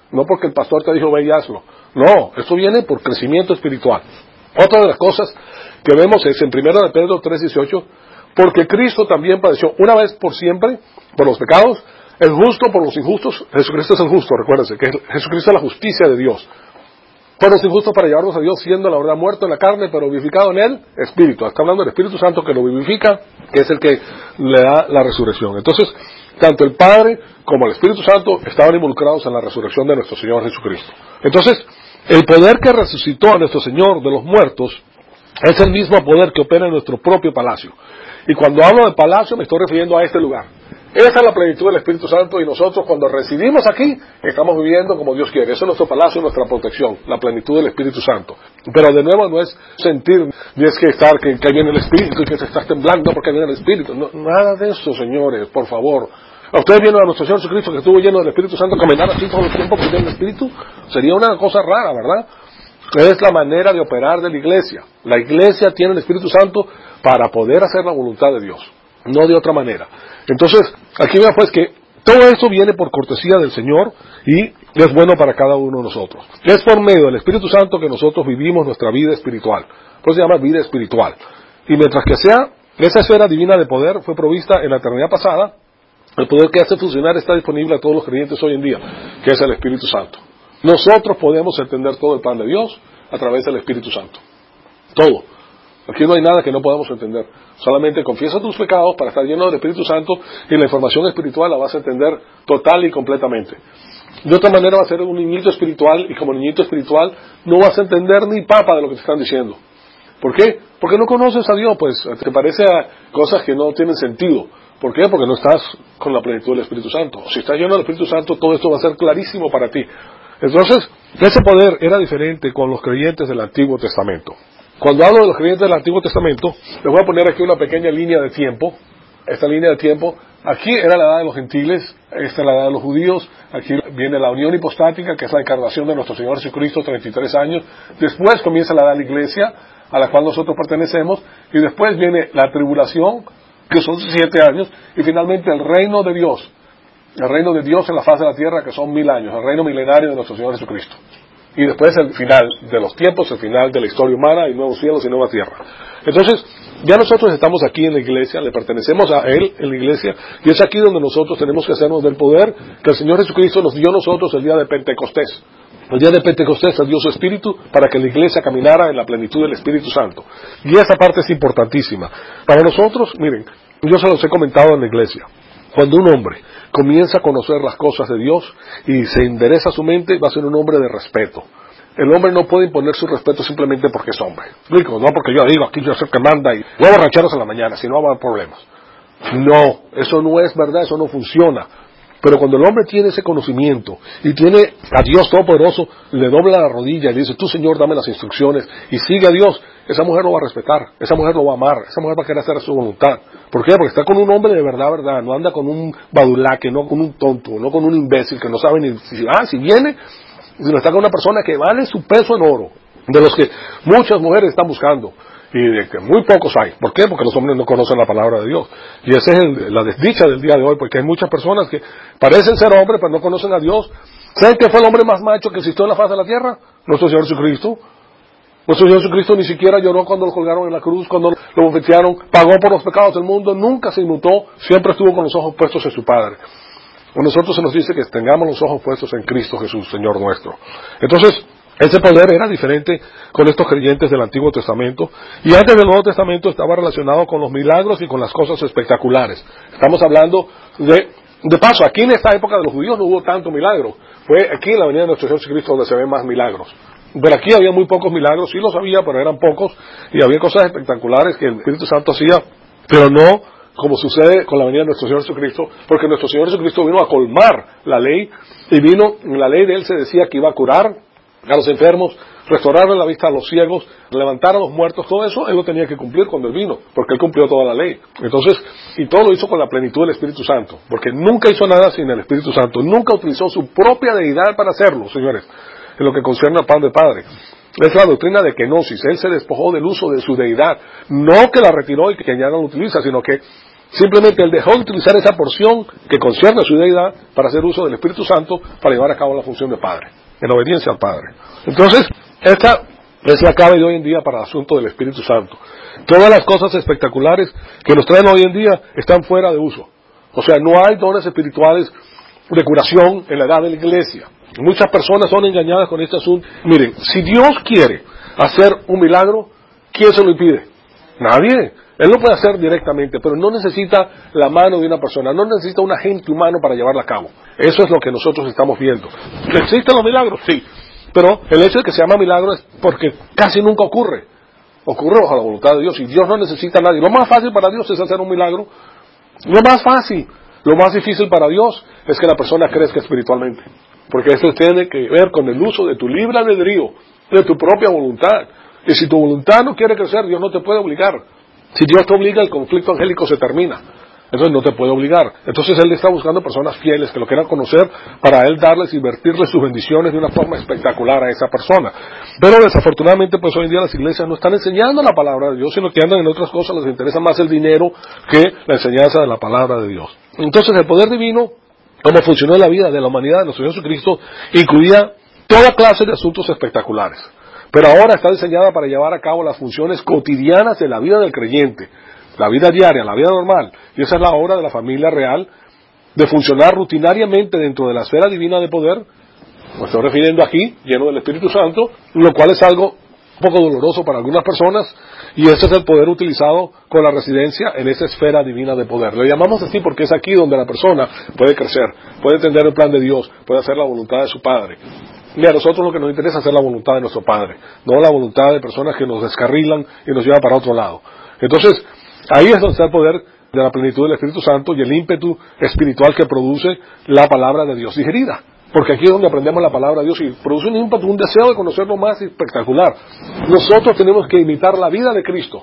S1: no porque el pastor te dijo ve y hazlo. No, esto viene por crecimiento espiritual. Otra de las cosas que vemos es en primera de Pedro tres dieciocho, porque Cristo también padeció una vez por siempre por los pecados, el justo por los injustos. Jesucristo es el justo, recuérdense, que Jesucristo es la justicia de Dios. Por los injustos para llevarnos a Dios, siendo la verdad muerto en la carne, pero vivificado en el Espíritu. Está hablando del Espíritu Santo que lo vivifica, que es el que le da la resurrección. Entonces, tanto el Padre como el Espíritu Santo estaban involucrados en la resurrección de nuestro Señor Jesucristo. Entonces, el poder que resucitó a nuestro Señor de los muertos es el mismo poder que opera en nuestro propio palacio. Y cuando hablo de palacio me estoy refiriendo a este lugar. Esa es la plenitud del Espíritu Santo y nosotros cuando residimos aquí estamos viviendo como Dios quiere. Eso es nuestro palacio, nuestra protección, la plenitud del Espíritu Santo. Pero de nuevo no es sentir, ni es que estar, que, que viene el Espíritu y que se está temblando porque viene el Espíritu. No, nada de eso, señores, por favor. ¿A ustedes vieron a nuestro Señor Jesucristo que estuvo lleno del Espíritu Santo caminar así todo el tiempo que tiene el Espíritu? Sería una cosa rara, ¿verdad? Es la manera de operar de la iglesia. La iglesia tiene el Espíritu Santo para poder hacer la voluntad de Dios, no de otra manera. Entonces, aquí vemos pues que todo eso viene por cortesía del Señor y es bueno para cada uno de nosotros. Es por medio del Espíritu Santo que nosotros vivimos nuestra vida espiritual. Por eso se llama vida espiritual. Y mientras que sea esa esfera divina de poder fue provista en la eternidad pasada, el poder que hace funcionar está disponible a todos los creyentes hoy en día, que es el Espíritu Santo. Nosotros podemos entender todo el plan de Dios a través del Espíritu Santo. Todo. Aquí no hay nada que no podamos entender. Solamente confiesa tus pecados para estar lleno del Espíritu Santo y la información espiritual la vas a entender total y completamente. De otra manera va a ser un niñito espiritual y como niñito espiritual no vas a entender ni papa de lo que te están diciendo. ¿Por qué? Porque no conoces a Dios, pues te parece a cosas que no tienen sentido. ¿Por qué? Porque no estás con la plenitud del Espíritu Santo. Si estás lleno del Espíritu Santo, todo esto va a ser clarísimo para ti. Entonces, ese poder era diferente con los creyentes del Antiguo Testamento. Cuando hablo de los creyentes del Antiguo Testamento, les voy a poner aquí una pequeña línea de tiempo. Esta línea de tiempo, aquí era la edad de los gentiles, esta es la edad de los judíos, aquí viene la unión hipostática, que es la encarnación de nuestro Señor Jesucristo, treinta y tres años. Después comienza la edad de la iglesia, a la cual nosotros pertenecemos, y después viene la tribulación, que son siete años, y finalmente el reino de Dios. El reino de Dios en la faz de la tierra, que son mil años, el reino milenario de nuestro Señor Jesucristo. Y después el final de los tiempos, el final de la historia humana, y nuevos cielos y nueva tierra. Entonces, ya nosotros estamos aquí en la iglesia, le pertenecemos a Él en la iglesia, y es aquí donde nosotros tenemos que hacernos del poder que el Señor Jesucristo nos dio a nosotros el día de Pentecostés. El día de Pentecostés Él dio su Espíritu para que la iglesia caminara en la plenitud del Espíritu Santo. Y esa parte es importantísima. Para nosotros, miren, yo se los he comentado en la iglesia. Cuando un hombre comienza a conocer las cosas de Dios y se endereza su mente, va a ser un hombre de respeto. El hombre no puede imponer su respeto simplemente porque es hombre. Explico, no porque yo digo, aquí yo soy el que manda y voy a borracharos en la mañana, si no va a haber problemas. No, eso no es verdad, eso no funciona. Pero cuando el hombre tiene ese conocimiento y tiene a Dios Todopoderoso, le dobla la rodilla y le dice, tú Señor dame las instrucciones y sigue a Dios, esa mujer lo va a respetar, esa muer lo va a amar, esa mujer va a querer hacer su voluntad. ¿Por qué? Porque está con un hombre de verdad, verdad, no anda con un badulaque, no con un tonto, no con un imbécil que no sabe ni si, ah, si viene, sino está con una persona que vale su peso en oro, de los que muchas mujeres están buscando. Y de que muy pocos hay. ¿Por qué? Porque los hombres no conocen la palabra de Dios. Y esa es el, la desdicha del día de hoy, porque hay muchas personas que parecen ser hombres, pero no conocen a Dios. ¿Saben qué fue el hombre más macho que existió en la faz de la tierra? Nuestro Señor Jesucristo. Nuestro Señor Jesucristo ni siquiera lloró cuando lo colgaron en la cruz, cuando lo bofetearon, pagó por los pecados del mundo, nunca se inmutó, siempre estuvo con los ojos puestos en su Padre. A nosotros se nos dice que tengamos los ojos puestos en Cristo Jesús, Señor nuestro. Entonces, ese poder era diferente con estos creyentes del Antiguo Testamento, y antes del Nuevo Testamento estaba relacionado con los milagros y con las cosas espectaculares. Estamos hablando de, de paso, aquí en esta época de los judíos no hubo tanto milagro, fue aquí en la venida de nuestro Señor Jesucristo donde se ven más milagros. Pero aquí había muy pocos milagros, sí los había, pero eran pocos, y había cosas espectaculares que el Espíritu Santo hacía, pero no como sucede con la venida de nuestro Señor Jesucristo, porque nuestro Señor Jesucristo vino a colmar la ley, y vino, en la ley de Él se decía que iba a curar a los enfermos, restaurarle la vista a los ciegos, levantar a los muertos, todo eso Él lo tenía que cumplir cuando Él vino, porque Él cumplió toda la ley. Entonces, y todo lo hizo con la plenitud del Espíritu Santo, porque nunca hizo nada sin el Espíritu Santo, nunca utilizó su propia deidad para hacerlo, señores, en lo que concierne al pan del Padre. Es la doctrina de kenosis, Él se despojó del uso de su deidad, no que la retiró y que ya no lo utiliza, sino que Simplemente Él dejó de utilizar esa porción que concierne a su deidad para hacer uso del Espíritu Santo para llevar a cabo la función de Padre, en obediencia al Padre. Entonces, esta es la clave de hoy en día para el asunto del Espíritu Santo. Todas las cosas espectaculares que nos traen hoy en día están fuera de uso. O sea, no hay dones espirituales de curación en la edad de la iglesia. Muchas personas son engañadas con este asunto. Miren, si Dios quiere hacer un milagro, ¿quién se lo impide? Nadie. Él lo puede hacer directamente, pero no necesita la mano de una persona, no necesita un agente humano para llevarla a cabo. Eso es lo que nosotros estamos viendo. ¿Existen los milagros? Sí. Pero el hecho de que se llama milagro es porque casi nunca ocurre. Ocurre bajo la voluntad de Dios y Dios no necesita a nadie. Lo más fácil para Dios es hacer un milagro. Lo más fácil. Lo más difícil para Dios es que la persona crezca espiritualmente. Porque esto tiene que ver con el uso de tu libre albedrío, de tu propia voluntad. Y si tu voluntad no quiere crecer, Dios no te puede obligar. Si Dios te obliga, el conflicto angélico se termina. Entonces no te puede obligar. Entonces Él está buscando personas fieles que lo quieran conocer para Él darles y invertirles sus bendiciones de una forma espectacular a esa persona. Pero desafortunadamente pues hoy en día las iglesias no están enseñando la palabra de Dios, sino que andan en otras cosas, les interesa más el dinero que la enseñanza de la palabra de Dios. Entonces el poder divino, como funcionó en la vida de la humanidad de nuestro Señor Jesucristo, incluía toda clase de asuntos espectaculares. Pero ahora está diseñada para llevar a cabo las funciones cotidianas de la vida del creyente, la vida diaria, la vida normal. Y esa es la obra de la familia real, de funcionar rutinariamente dentro de la esfera divina de poder, me estoy refiriendo aquí, lleno del Espíritu Santo, lo cual es algo un poco doloroso para algunas personas, y ese es el poder utilizado con la residencia en esa esfera divina de poder. Lo llamamos así porque es aquí donde la persona puede crecer, puede entender el plan de Dios, puede hacer la voluntad de su Padre. Y a nosotros lo que nos interesa es hacer la voluntad de nuestro Padre, no la voluntad de personas que nos descarrilan y nos llevan para otro lado. Entonces, ahí es donde está el poder de la plenitud del Espíritu Santo y el ímpetu espiritual que produce la palabra de Dios digerida. Porque aquí es donde aprendemos la palabra de Dios y produce un ímpetu, un deseo de conocerlo más espectacular. Nosotros tenemos que imitar la vida de Cristo.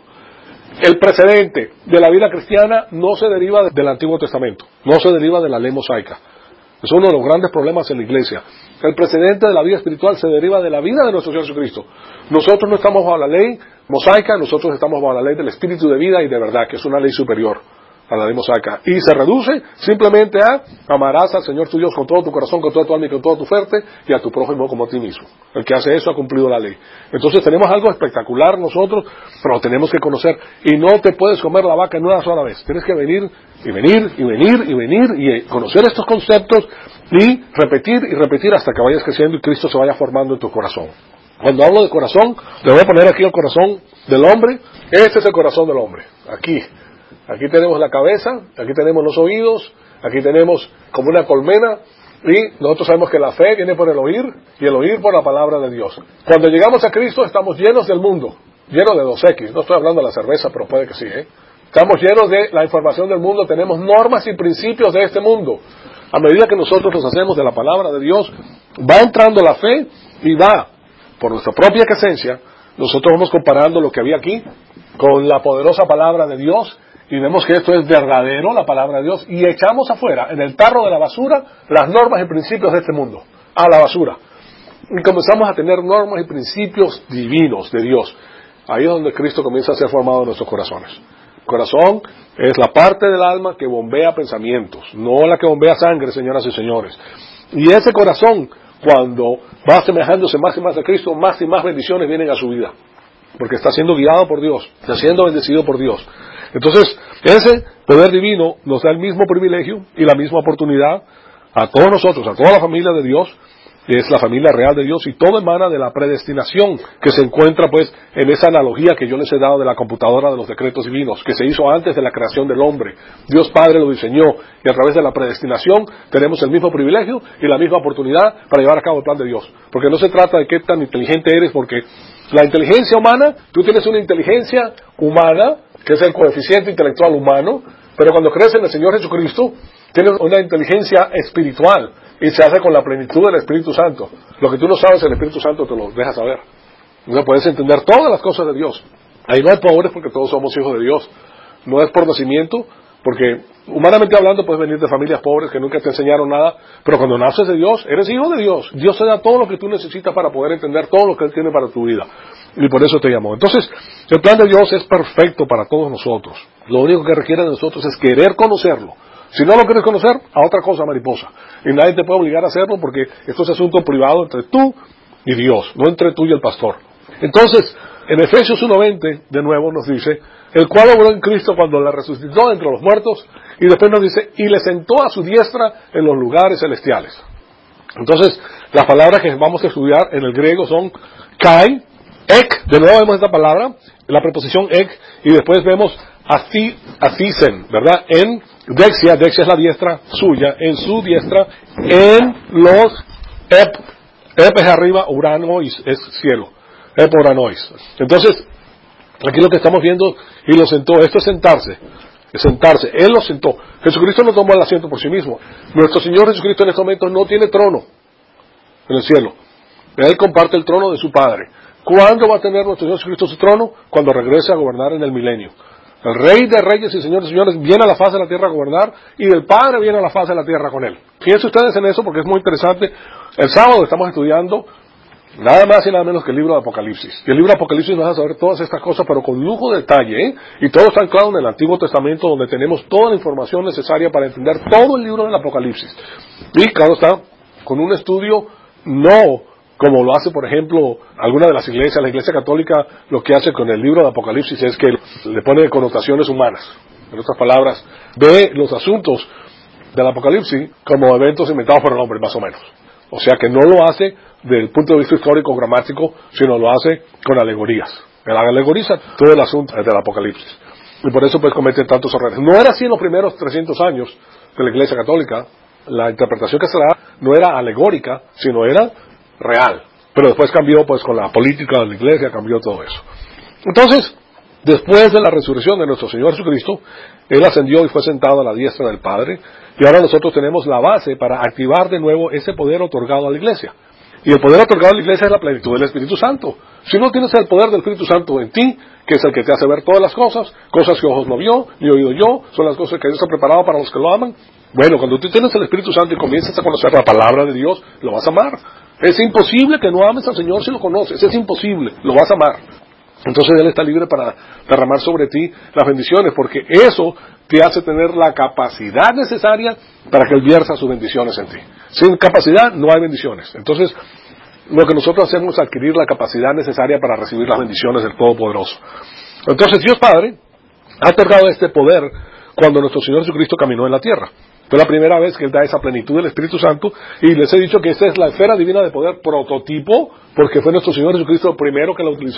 S1: El precedente de la vida cristiana no se deriva del Antiguo Testamento, no se deriva de la ley mosaica. Es uno de los grandes problemas en la iglesia. El precedente de la vida espiritual se deriva de la vida de nuestro Señor Jesucristo. Nosotros no estamos bajo la ley mosaica, nosotros estamos bajo la ley del espíritu de vida y de verdad, que es una ley superior a la ley mosaica. Y se reduce simplemente a amarás al Señor tu Dios con todo tu corazón, con toda tu alma y con todo tu fuerte, y a tu prójimo como a ti mismo. El que hace eso ha cumplido la ley. Entonces tenemos algo espectacular nosotros, pero tenemos que conocer. Y no te puedes comer la vaca en una sola vez. Tienes que venir y venir y venir y venir y conocer estos conceptos y repetir y repetir hasta que vayas creciendo y Cristo se vaya formando en tu corazón. Cuando hablo de corazón, le voy a poner aquí el corazón del hombre. Este es el corazón del hombre, aquí. Aquí tenemos la cabeza, aquí tenemos los oídos, aquí tenemos como una colmena, y nosotros sabemos que la fe viene por el oír, y el oír por la palabra de Dios. Cuando llegamos a Cristo estamos llenos del mundo, llenos de dos equis, no estoy hablando de la cerveza, pero puede que sí, ¿eh? Estamos llenos de la información del mundo, tenemos normas y principios de este mundo. A medida que nosotros nos hacemos de la palabra de Dios, va entrando la fe, y va, por nuestra propia esencia, nosotros vamos comparando lo que había aquí, con la poderosa palabra de Dios, y vemos que esto es verdadero, la palabra de Dios, y echamos afuera, en el tarro de la basura, las normas y principios de este mundo, a la basura. Y comenzamos a tener normas y principios divinos de Dios. Ahí es donde Cristo comienza a ser formado en nuestros corazones. Corazón es la parte del alma que bombea pensamientos, no la que bombea sangre, señoras y señores. Y ese corazón, cuando va asemejándose más y más a Cristo, más y más bendiciones vienen a su vida, porque está siendo guiado por Dios, está siendo bendecido por Dios. Entonces, ese poder divino nos da el mismo privilegio y la misma oportunidad a todos nosotros, a toda la familia de Dios, que es la familia real de Dios, y todo emana de la predestinación que se encuentra pues en esa analogía que yo les he dado de la computadora de los decretos divinos, que se hizo antes de la creación del hombre. Dios Padre lo diseñó, y a través de la predestinación tenemos el mismo privilegio y la misma oportunidad para llevar a cabo el plan de Dios. Porque no se trata de qué tan inteligente eres, porque la inteligencia humana, tú tienes una inteligencia humana, que es el coeficiente intelectual humano, pero cuando crees en el Señor Jesucristo, tienes una inteligencia espiritual, y se hace con la plenitud del Espíritu Santo. Lo que tú no sabes, el Espíritu Santo te lo deja saber. No puedes entender todas las cosas de Dios. Ahí no hay pobres porque todos somos hijos de Dios. No es por nacimiento, porque humanamente hablando puedes venir de familias pobres que nunca te enseñaron nada, pero cuando naces de Dios, eres hijo de Dios. Dios te da todo lo que tú necesitas para poder entender todo lo que Él tiene para tu vida. Y por eso te llamó. Entonces, el plan de Dios es perfecto para todos nosotros. Lo único que requiere de nosotros es querer conocerlo. Si no lo quieres conocer, a otra cosa, mariposa. Y nadie te puede obligar a hacerlo porque esto es asunto privado entre tú y Dios, no entre tú y el pastor. Entonces, en Efesios uno veinte, de nuevo nos dice, el cual obró en Cristo cuando le resucitó entre los muertos, y después nos dice, y le sentó a su diestra en los lugares celestiales. Entonces, las palabras que vamos a estudiar en el griego son kai, ek, de nuevo vemos esta palabra, la preposición ek, y después vemos así, asisen, ¿verdad? En dexia, dexia es la diestra suya, en su diestra, en los ep, ep es arriba, uranois es cielo, ep uranois. Entonces, aquí lo que estamos viendo, y lo sentó, esto es sentarse, es sentarse, Él lo sentó. Jesucristo no tomó el asiento por sí mismo. Nuestro Señor Jesucristo en este momento no tiene trono en el cielo. Él comparte el trono de su Padre. ¿Cuándo va a tener nuestro Señor Jesucristo su trono? Cuando regrese a gobernar en el milenio. El Rey de Reyes y Señores de Señores viene a la faz de la tierra a gobernar, y el Padre viene a la faz de la tierra con Él. Fíjense ustedes en eso porque es muy interesante. El sábado estamos estudiando nada más y nada menos que el libro de Apocalipsis. Y el libro de Apocalipsis nos hace saber todas estas cosas, pero con lujo de detalle, ¿eh? Y todo está anclado en el Antiguo Testamento, donde tenemos toda la información necesaria para entender todo el libro del Apocalipsis. Y claro está, con un estudio no como lo hace, por ejemplo, alguna de las iglesias. La Iglesia Católica lo que hace con el libro de Apocalipsis es que le pone connotaciones humanas. En otras palabras, ve los asuntos del Apocalipsis como eventos inventados por el hombre, más o menos. O sea que no lo hace desde el punto de vista histórico, gramático, sino lo hace con alegorías. Él alegoriza todo el asunto del Apocalipsis. Y por eso pues comete tantos errores. No era así en los primeros trescientos años de la Iglesia Católica. La interpretación que se da no era alegórica, sino era real. Pero después cambió pues con la política de la Iglesia, cambió todo eso. Entonces, después de la resurrección de nuestro Señor Jesucristo, Él ascendió y fue sentado a la diestra del Padre, y ahora nosotros tenemos la base para activar de nuevo ese poder otorgado a la Iglesia. Y el poder otorgado a la Iglesia es la plenitud del Espíritu Santo. Si no tienes el poder del Espíritu Santo en ti, que es el que te hace ver todas las cosas, cosas que ojos no vio, ni oído yo, son las cosas que Dios ha preparado para los que lo aman. Bueno, cuando tú tienes el Espíritu Santo y comienzas a conocer la palabra de Dios, lo vas a amar. Es imposible que no ames al Señor si lo conoces, es imposible, lo vas a amar. Entonces Él está libre para derramar sobre ti las bendiciones, porque eso te hace tener la capacidad necesaria para que Él vierta sus bendiciones en ti. Sin capacidad no hay bendiciones. Entonces, lo que nosotros hacemos es adquirir la capacidad necesaria para recibir las bendiciones del Todopoderoso. Entonces Dios Padre ha otorgado este poder cuando nuestro Señor Jesucristo caminó en la tierra. Fue la primera vez que Él da esa plenitud del Espíritu Santo, y les he dicho que esta es la esfera divina de poder prototipo, porque fue nuestro Señor Jesucristo el primero que la utilizó,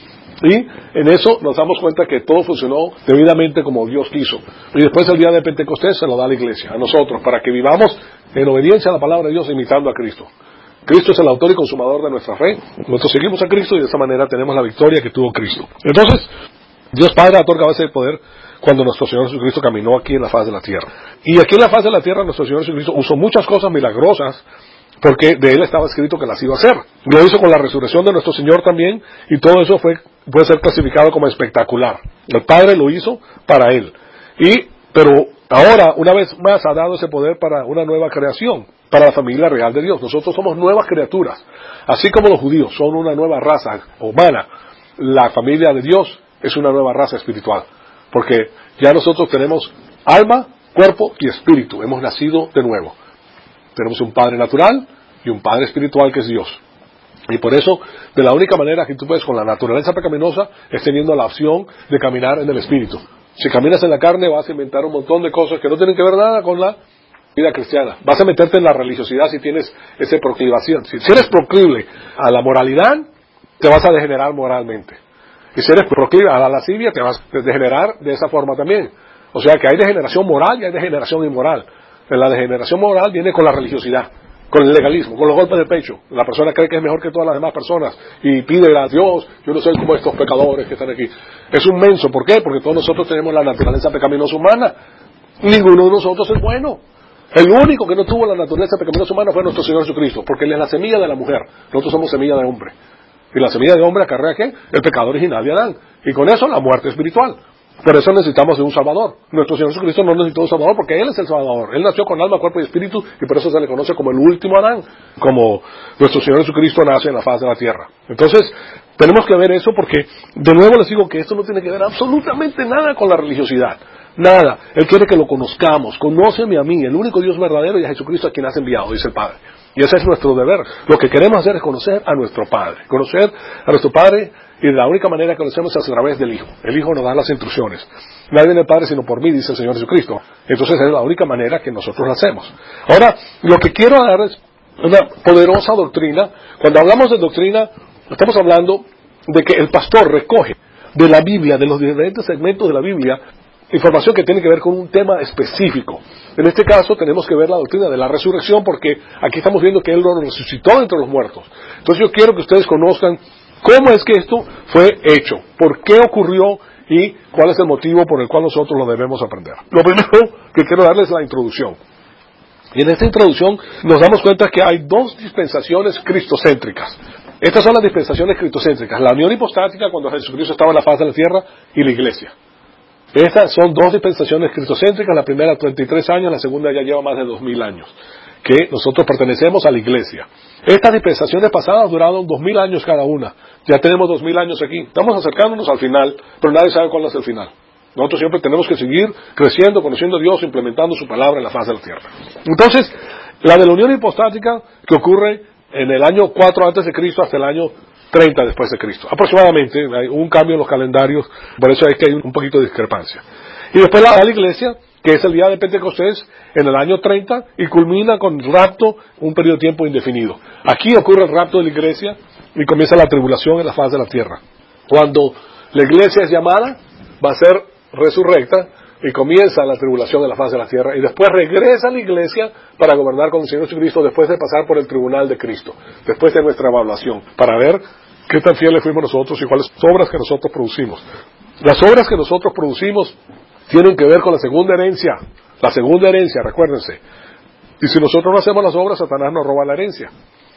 S1: y en eso nos damos cuenta que todo funcionó debidamente como Dios quiso. Y después el día de Pentecostés se lo da a la iglesia, a nosotros, para que vivamos en obediencia a la palabra de Dios, imitando a Cristo. Cristo es el autor y consumador de nuestra fe. Nosotros seguimos a Cristo y de esa manera tenemos la victoria que tuvo Cristo. Entonces, Dios Padre ha otorgado ese poder cuando nuestro Señor Jesucristo caminó aquí en la faz de la tierra. Y aquí en la faz de la tierra nuestro Señor Jesucristo usó muchas cosas milagrosas, porque de Él estaba escrito que las iba a hacer. Lo hizo con la resurrección de nuestro Señor también, y todo eso fue, puede ser clasificado como espectacular. El Padre lo hizo para Él. Y, pero ahora, una vez más, ha dado ese poder para una nueva creación, para la familia real de Dios. Nosotros somos nuevas criaturas. Así como los judíos son una nueva raza humana, la familia de Dios es una nueva raza espiritual. Porque ya nosotros tenemos alma, cuerpo y espíritu. Hemos nacido de nuevo. Tenemos un Padre natural y un Padre espiritual que es Dios. Y por eso, de la única manera que tú puedes con la naturaleza pecaminosa es teniendo la opción de caminar en el espíritu. Si caminas en la carne vas a inventar un montón de cosas que no tienen que ver nada con la vida cristiana. Vas a meterte en la religiosidad si tienes esa proclivación. Si eres proclive a la moralidad, te vas a degenerar moralmente. Y si eres proclive a la lascivia, te vas a degenerar de esa forma también. O sea que hay degeneración moral y hay degeneración inmoral. La degeneración moral viene con la religiosidad, con el legalismo, con los golpes de pecho. La persona cree que es mejor que todas las demás personas y pide a Dios, yo no soy como estos pecadores que están aquí. Es un menso. ¿Por qué? Porque todos nosotros tenemos la naturaleza pecaminosa humana. Ninguno de nosotros es bueno. El único que no tuvo la naturaleza pecaminosa humana fue nuestro Señor Jesucristo, porque Él es la semilla de la mujer. Nosotros somos semilla de hombre. Y la semilla de hombre acarrea ¿qué? El pecado original de Adán. Y con eso la muerte espiritual. Por eso necesitamos de un Salvador. Nuestro Señor Jesucristo no necesitó un Salvador porque Él es el Salvador. Él nació con alma, cuerpo y espíritu, y por eso se le conoce como el último Adán, como nuestro Señor Jesucristo nace en la faz de la tierra. Entonces, Tenemos que ver eso porque, de nuevo les digo que esto no tiene que ver absolutamente nada con la religiosidad. Nada. Él quiere que lo conozcamos. Conóceme a mí, el único Dios verdadero, y a Jesucristo a quien has enviado, dice el Padre. Y ese es nuestro deber. Lo que queremos hacer es conocer a nuestro Padre. Conocer a nuestro Padre, y la única manera que conocemos es a través del Hijo. El Hijo nos da las instrucciones. Nadie viene al Padre sino por mí, dice el Señor Jesucristo. Entonces es la única manera que nosotros lo hacemos. Ahora, lo que quiero dar es una poderosa doctrina. Cuando hablamos de doctrina, estamos hablando de que el pastor recoge de la Biblia, de los diferentes segmentos de la Biblia, información que tiene que ver con un tema específico. En este caso tenemos que ver la doctrina de la resurrección, porque aquí estamos viendo que Él lo resucitó entre los muertos. Entonces yo quiero que ustedes conozcan cómo es que esto fue hecho, por qué ocurrió y cuál es el motivo por el cual nosotros lo debemos aprender. Lo primero que quiero darles es la introducción. Y en esta introducción nos damos cuenta que hay dos dispensaciones cristocéntricas. Estas son las dispensaciones cristocéntricas, la unión hipostática cuando Jesucristo estaba en la faz de la tierra y la iglesia. Estas son dos dispensaciones cristocéntricas, la primera treinta y tres años, la segunda ya lleva más de dos mil años, que nosotros pertenecemos a la iglesia. Estas dispensaciones pasadas duraron dos mil años cada una, ya tenemos dos mil años aquí, estamos acercándonos al final, pero nadie sabe cuál es el final. Nosotros siempre tenemos que seguir creciendo, conociendo a Dios, implementando su palabra en la faz de la tierra. Entonces, la de la unión hipostática que ocurre en el año cuatro antes de Cristo hasta el año treinta después de Cristo. Aproximadamente, hay un cambio en los calendarios, por eso es que hay un poquito de discrepancia. Y después la de la iglesia, que es el día de Pentecostés, en el año treinta, y culmina con el rapto, un periodo de tiempo indefinido. Aquí ocurre el rapto de la iglesia, y comienza la tribulación en la faz de la tierra. Cuando la iglesia es llamada, va a ser resurrecta, y comienza la tribulación de la faz de la tierra, y después regresa a la iglesia para gobernar con el Señor Jesucristo después de pasar por el tribunal de Cristo, después de nuestra evaluación, para ver qué tan fieles fuimos nosotros y cuáles obras que nosotros producimos. Las obras que nosotros producimos tienen que ver con la segunda herencia, la segunda herencia, recuérdense. Y si nosotros no hacemos las obras, Satanás nos roba la herencia.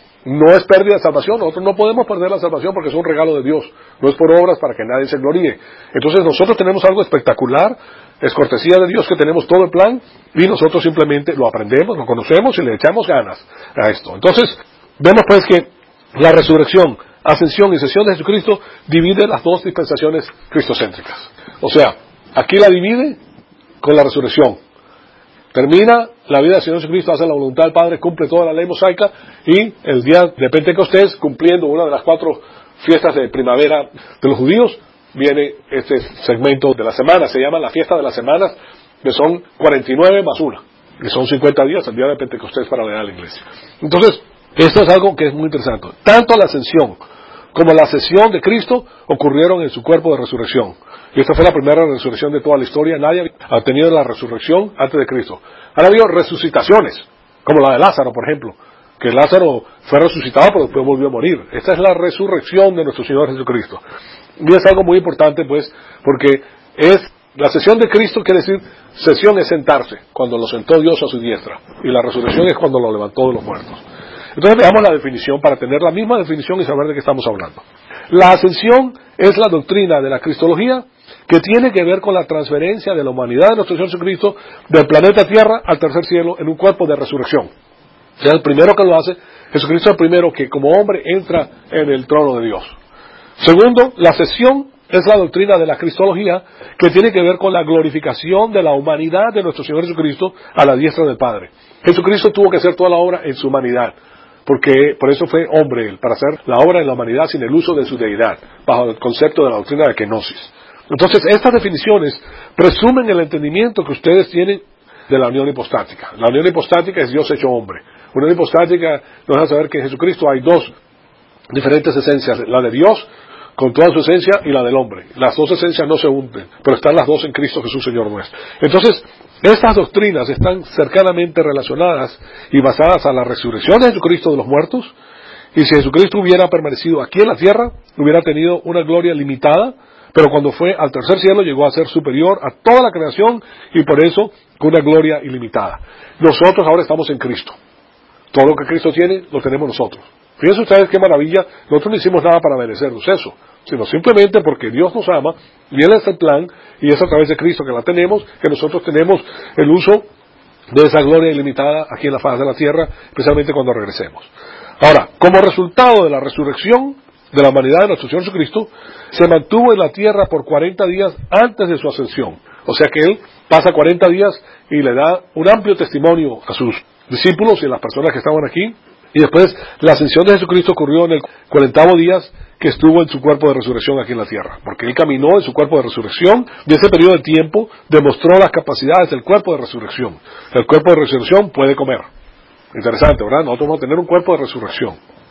S1: No es pérdida de salvación, nosotros no podemos perder la salvación porque es un regalo de Dios, no es por obras para que nadie se gloríe. Entonces nosotros tenemos algo espectacular, es cortesía de Dios que tenemos todo el plan y nosotros simplemente lo aprendemos, lo conocemos y le echamos ganas a esto. Entonces vemos pues que la resurrección, ascensión y sesión de Jesucristo divide las dos dispensaciones cristocéntricas. O sea, aquí la divide con la resurrección. Termina la vida del Señor Jesucristo, hace la voluntad del Padre, cumple toda la ley mosaica y el día de Pentecostés, cumpliendo una de las cuatro fiestas de primavera de los judíos, viene este segmento de la semana, se llama la fiesta de las semanas, que son cuarenta y nueve más una, que son cincuenta días, el día de Pentecostés para leer a la iglesia. Entonces, esto es algo que es muy interesante. Tanto la ascensión como la ascensión de Cristo ocurrieron en su cuerpo de resurrección. Y esta fue la primera resurrección de toda la historia. Nadie ha tenido la resurrección antes de Cristo. Han habido resucitaciones, como la de Lázaro, por ejemplo, que Lázaro fue resucitado pero después volvió a morir. Esta es la resurrección de nuestro Señor Jesucristo. Y es algo muy importante, pues, porque es la sesión de Cristo, quiere decir, sesión es sentarse, cuando lo sentó Dios a su diestra. Y la resurrección es cuando lo levantó de los muertos. Entonces veamos la definición para tener la misma definición y saber de qué estamos hablando. La ascensión es la doctrina de la cristología que tiene que ver con la transferencia de la humanidad de nuestro Señor Jesucristo del planeta Tierra al tercer cielo en un cuerpo de resurrección. O sea, el primero que lo hace, Jesucristo es el primero que como hombre entra en el trono de Dios. Segundo, la ascensión es la doctrina de la cristología que tiene que ver con la glorificación de la humanidad de nuestro Señor Jesucristo a la diestra del Padre. Jesucristo tuvo que hacer toda la obra en su humanidad, porque por eso fue hombre él, para hacer la obra en la humanidad sin el uso de su deidad, bajo el concepto de la doctrina de kenosis. Entonces, estas definiciones presumen el entendimiento que ustedes tienen de la unión hipostática. La unión hipostática es Dios hecho hombre. Una unión hipostática nos hace saber que en Jesucristo hay dos diferentes esencias, la de Dios con toda su esencia y la del hombre. Las dos esencias no se unen, pero están las dos en Cristo Jesús, Señor nuestro. Entonces, estas doctrinas están cercanamente relacionadas y basadas a la resurrección de Jesucristo de los muertos, y si Jesucristo hubiera permanecido aquí en la tierra, hubiera tenido una gloria limitada, pero cuando fue al tercer cielo llegó a ser superior a toda la creación y por eso con una gloria ilimitada. Nosotros ahora estamos en Cristo. Todo lo que Cristo tiene, lo tenemos nosotros. Fíjense ustedes qué maravilla, nosotros no hicimos nada para merecernos eso, sino simplemente porque Dios nos ama y Él es el plan y es a través de Cristo que la tenemos, que nosotros tenemos el uso de esa gloria ilimitada aquí en la faz de la tierra, especialmente cuando regresemos. Ahora, como resultado de la resurrección, de la humanidad de nuestro Señor Jesucristo, se mantuvo en la tierra por cuarenta días antes de su ascensión. O sea que Él pasa cuarenta días y le da un amplio testimonio a sus discípulos y a las personas que estaban aquí. Y después la ascensión de Jesucristo ocurrió en el cuarentavo día que estuvo en su cuerpo de resurrección aquí en la tierra. Porque Él caminó en su cuerpo de resurrección y ese periodo de tiempo demostró las capacidades del cuerpo de resurrección. El cuerpo de resurrección puede comer. Interesante, ¿verdad? Nosotros vamos a tener un cuerpo de resurrección.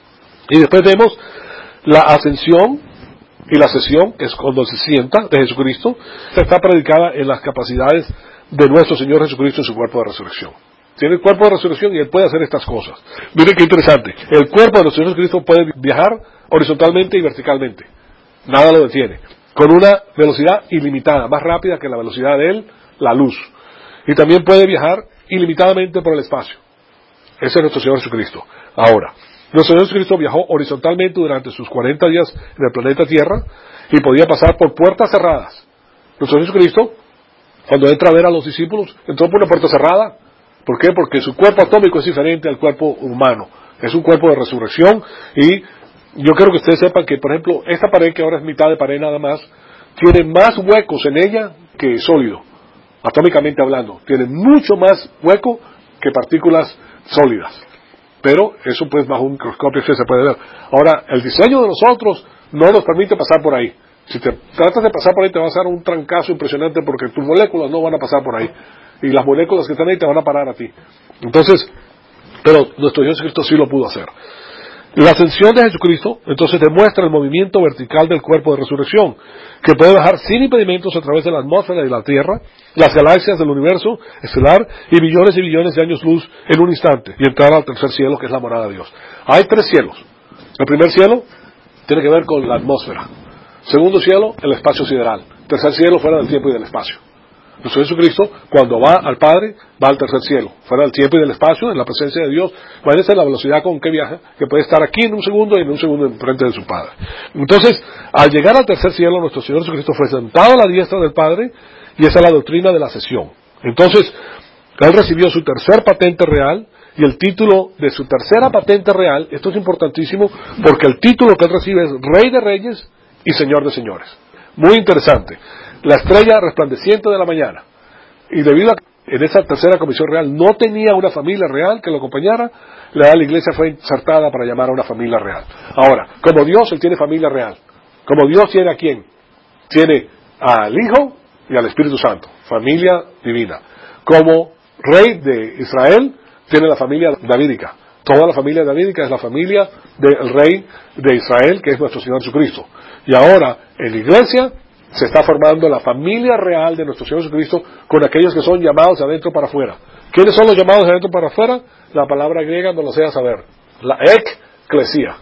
S1: Y después vemos la ascensión y la ascensión, que es cuando se sienta, de Jesucristo, está predicada en las capacidades de nuestro Señor Jesucristo en su cuerpo de resurrección. Tiene el cuerpo de resurrección y Él puede hacer estas cosas. Miren qué interesante. El cuerpo de nuestro Señor Jesucristo puede viajar horizontalmente y verticalmente. Nada lo detiene. Con una velocidad ilimitada, más rápida que la velocidad de Él, la luz. Y también puede viajar ilimitadamente por el espacio. Ese es nuestro Señor Jesucristo. Ahora, nuestro Señor Jesucristo viajó horizontalmente durante sus cuarenta días en el planeta Tierra y podía pasar por puertas cerradas. Nuestro Señor Jesucristo, cuando entra a ver a los discípulos, entró por una puerta cerrada. ¿Por qué? Porque su cuerpo atómico es diferente al cuerpo humano. Es un cuerpo de resurrección y yo quiero que ustedes sepan que, por ejemplo, esta pared, que ahora es mitad de pared nada más, tiene más huecos en ella que sólido, atómicamente hablando. Tiene mucho más hueco que partículas sólidas. Pero eso pues bajo un microscopio se puede ver. Ahora, el diseño de nosotros no nos permite pasar por ahí. Si te tratas de pasar por ahí te va a hacer un trancazo impresionante porque tus moléculas no van a pasar por ahí. Y las moléculas que están ahí te van a parar a ti. Entonces, pero nuestro Dios Jesucristo sí lo pudo hacer. La ascensión de Jesucristo, entonces, demuestra el movimiento vertical del cuerpo de resurrección, que puede bajar sin impedimentos a través de la atmósfera de la Tierra, las galaxias del universo estelar y billones y billones de años luz en un instante, y entrar al tercer cielo, que es la morada de Dios. Hay tres cielos. El primer cielo tiene que ver con la atmósfera. Segundo cielo, el espacio sideral. Tercer cielo, fuera del tiempo y del espacio. Nuestro Jesucristo, cuando va al Padre, va al tercer cielo, fuera del tiempo y del espacio, en la presencia de Dios. Imagínense la velocidad con que viaja, que puede estar aquí en un segundo y en un segundo en frente de su Padre. Entonces, al llegar al tercer cielo, nuestro Señor Jesucristo fue sentado a la diestra del Padre, y esa es la doctrina de la ascensión. Entonces, Él recibió su tercer patente real, y el título de su tercera patente real, esto es importantísimo, porque el título que Él recibe es Rey de Reyes y Señor de Señores. Muy interesante. La estrella resplandeciente de la mañana. Y debido a que en esa tercera comisión real no tenía una familia real que lo acompañara, la iglesia fue insertada para llamar a una familia real. Ahora, como Dios, Él tiene familia real. Como Dios tiene a quién? Tiene al Hijo y al Espíritu Santo. Familia divina. Como Rey de Israel, tiene la familia davídica. Toda la familia davídica es la familia del Rey de Israel, que es nuestro Señor Jesucristo. Y ahora, en la iglesia, se está formando la familia real de nuestro Señor Jesucristo con aquellos que son llamados de adentro para afuera. ¿Quiénes son los llamados de adentro para afuera? La palabra griega no lo sea saber. La eclesia.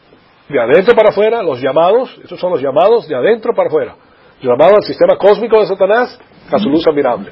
S1: De adentro para afuera, los llamados, esos son los llamados de adentro para afuera. Llamado al sistema cósmico de Satanás a su luz admirable.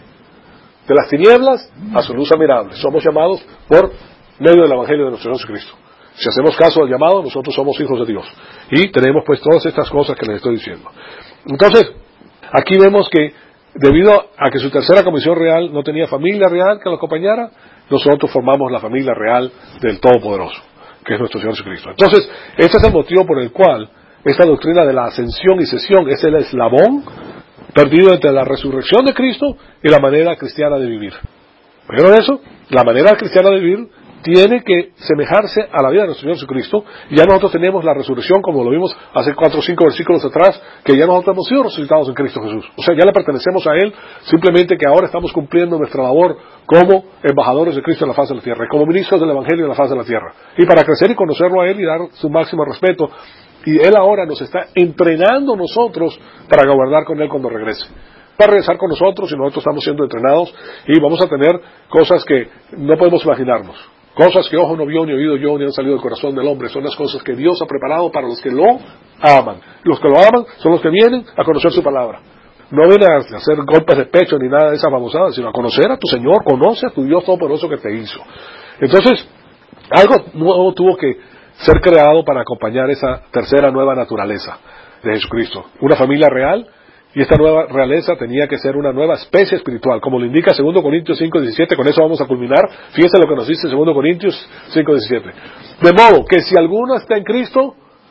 S1: De las tinieblas a su luz admirable. Somos llamados por medio del Evangelio de nuestro Señor Jesucristo. Si hacemos caso al llamado, nosotros somos hijos de Dios. Y tenemos pues todas estas cosas que les estoy diciendo. Entonces, aquí vemos que debido a que su tercera comisión real no tenía familia real que lo acompañara, nosotros formamos la familia real del Todopoderoso, que es nuestro Señor Jesucristo. Entonces, este es el motivo por el cual esta doctrina de la ascensión y cesión es el eslabón perdido entre la resurrección de Cristo y la manera cristiana de vivir. ¿Vieron eso? La manera cristiana de vivir tiene que semejarse a la vida de nuestro Señor Jesucristo, y ya nosotros tenemos la resurrección, como lo vimos hace cuatro o cinco versículos atrás, que ya nosotros hemos sido resucitados en Cristo Jesús. O sea, ya le pertenecemos a Él, simplemente que ahora estamos cumpliendo nuestra labor como embajadores de Cristo en la faz de la tierra, y como ministros del Evangelio en la faz de la tierra. Y para crecer y conocerlo a Él y dar su máximo respeto, y Él ahora nos está entrenando nosotros para gobernar con Él cuando regrese. Va a regresar con nosotros y nosotros estamos siendo entrenados, y vamos a tener cosas que no podemos imaginarnos. Cosas que ojo no vio, ni oído yo, ni han salido del corazón del hombre. Son las cosas que Dios ha preparado para los que lo aman. Los que lo aman son los que vienen a conocer su palabra. No vienen a hacer golpes de pecho ni nada de esas babosadas, sino a conocer a tu Señor, conoce a tu Dios Todopoderoso que te hizo. Entonces, algo nuevo tuvo que ser creado para acompañar esa tercera nueva naturaleza de Jesucristo. Una familia real. Y esta nueva realeza tenía que ser una nueva especie espiritual, como lo indica segundo Corintios cinco diecisiete, con eso vamos a culminar. Fíjense lo que nos dice segundo Corintios cinco diecisiete. De modo que si alguno está en Cristo,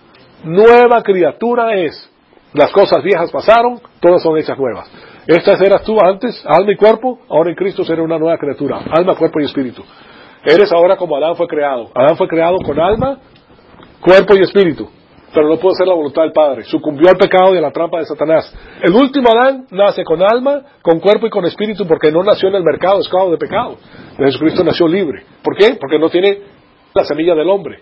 S1: nueva criatura es. Las cosas viejas pasaron, todas son hechas nuevas. Estas eras tú antes, alma y cuerpo, ahora en Cristo serás una nueva criatura, alma, cuerpo y espíritu. Eres ahora como Adán fue creado. Adán fue creado con alma, cuerpo y espíritu, pero no pudo hacer la voluntad del Padre. Sucumbió al pecado y a la trampa de Satanás. El último Adán nace con alma, con cuerpo y con espíritu porque no nació en el mercado esclavo de pecado. Jesucristo nació libre. ¿Por qué? Porque no tiene la semilla del hombre.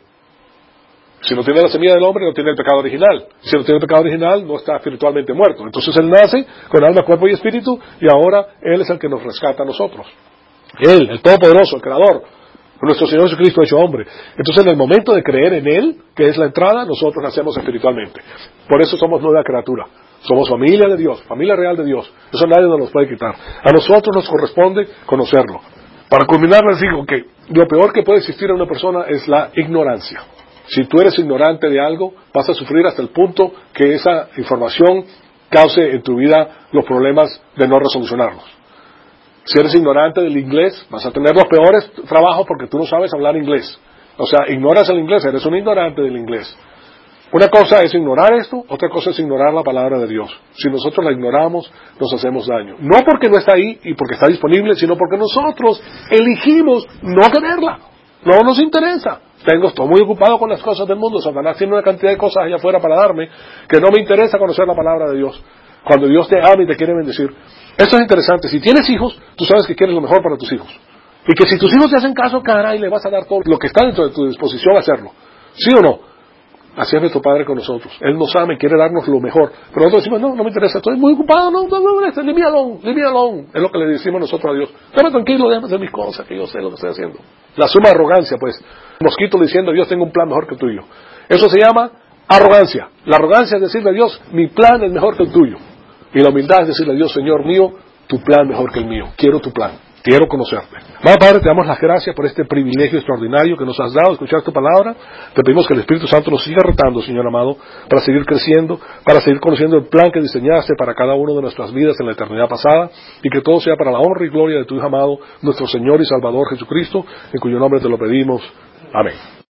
S1: Si no tiene la semilla del hombre, no tiene el pecado original. Si no tiene el pecado original, no está espiritualmente muerto. Entonces Él nace con alma, cuerpo y espíritu, y ahora Él es el que nos rescata a nosotros. Él, el Todopoderoso, el Creador, nuestro Señor Jesucristo hecho hombre. Entonces en el momento de creer en Él, que es la entrada, nosotros nacemos espiritualmente. Por eso somos nueva criatura. Somos familia de Dios, familia real de Dios. Eso nadie nos lo puede quitar. A nosotros nos corresponde conocerlo. Para culminar les digo que lo peor que puede existir en una persona es la ignorancia. Si tú eres ignorante de algo, vas a sufrir hasta el punto que esa información cause en tu vida los problemas de no resolucionarlos. Si eres ignorante del inglés, vas a tener los peores trabajos porque tú no sabes hablar inglés. O sea, ignoras el inglés, eres un ignorante del inglés. Una cosa es ignorar esto, otra cosa es ignorar la palabra de Dios. Si nosotros la ignoramos, nos hacemos daño. No porque no está ahí y porque está disponible, sino porque nosotros elegimos no quererla. No nos interesa. Tengo, estoy muy ocupado con las cosas del mundo. Satanás tiene una cantidad de cosas allá afuera para darme que no me interesa conocer la palabra de Dios. Cuando Dios te ama y te quiere bendecir. Esto es interesante. Si tienes hijos, tú sabes que quieres lo mejor para tus hijos. Y que si tus hijos te hacen caso, caray, le vas a dar todo lo que está dentro de tu disposición a hacerlo. ¿Sí o no? Así es nuestro Padre con nosotros. Él nos ama y quiere darnos lo mejor. Pero nosotros decimos, no, no me interesa, estoy muy ocupado, no, no, no, no, leave me alone, leave me alone. Es lo que le decimos nosotros a Dios. Déjame tranquilo, déjame hacer mis cosas, que yo sé lo que estoy haciendo. La suma de arrogancia, pues. Mosquito diciendo, Dios tengo un plan mejor que el tuyo. Eso se llama arrogancia. La arrogancia es decirle a Dios, mi plan es mejor que el tuyo. Y la humildad es decirle a Dios, Señor mío, tu plan mejor que el mío. Quiero tu plan. Quiero conocerte. Amado Padre, te damos las gracias por este privilegio extraordinario que nos has dado de escuchar tu palabra. Te pedimos que el Espíritu Santo nos siga retando, Señor amado, para seguir creciendo, para seguir conociendo el plan que diseñaste para cada uno de nuestras vidas en la eternidad pasada, y que todo sea para la honra y gloria de tu Hijo amado, nuestro Señor y Salvador Jesucristo, en cuyo nombre te lo pedimos. Amén.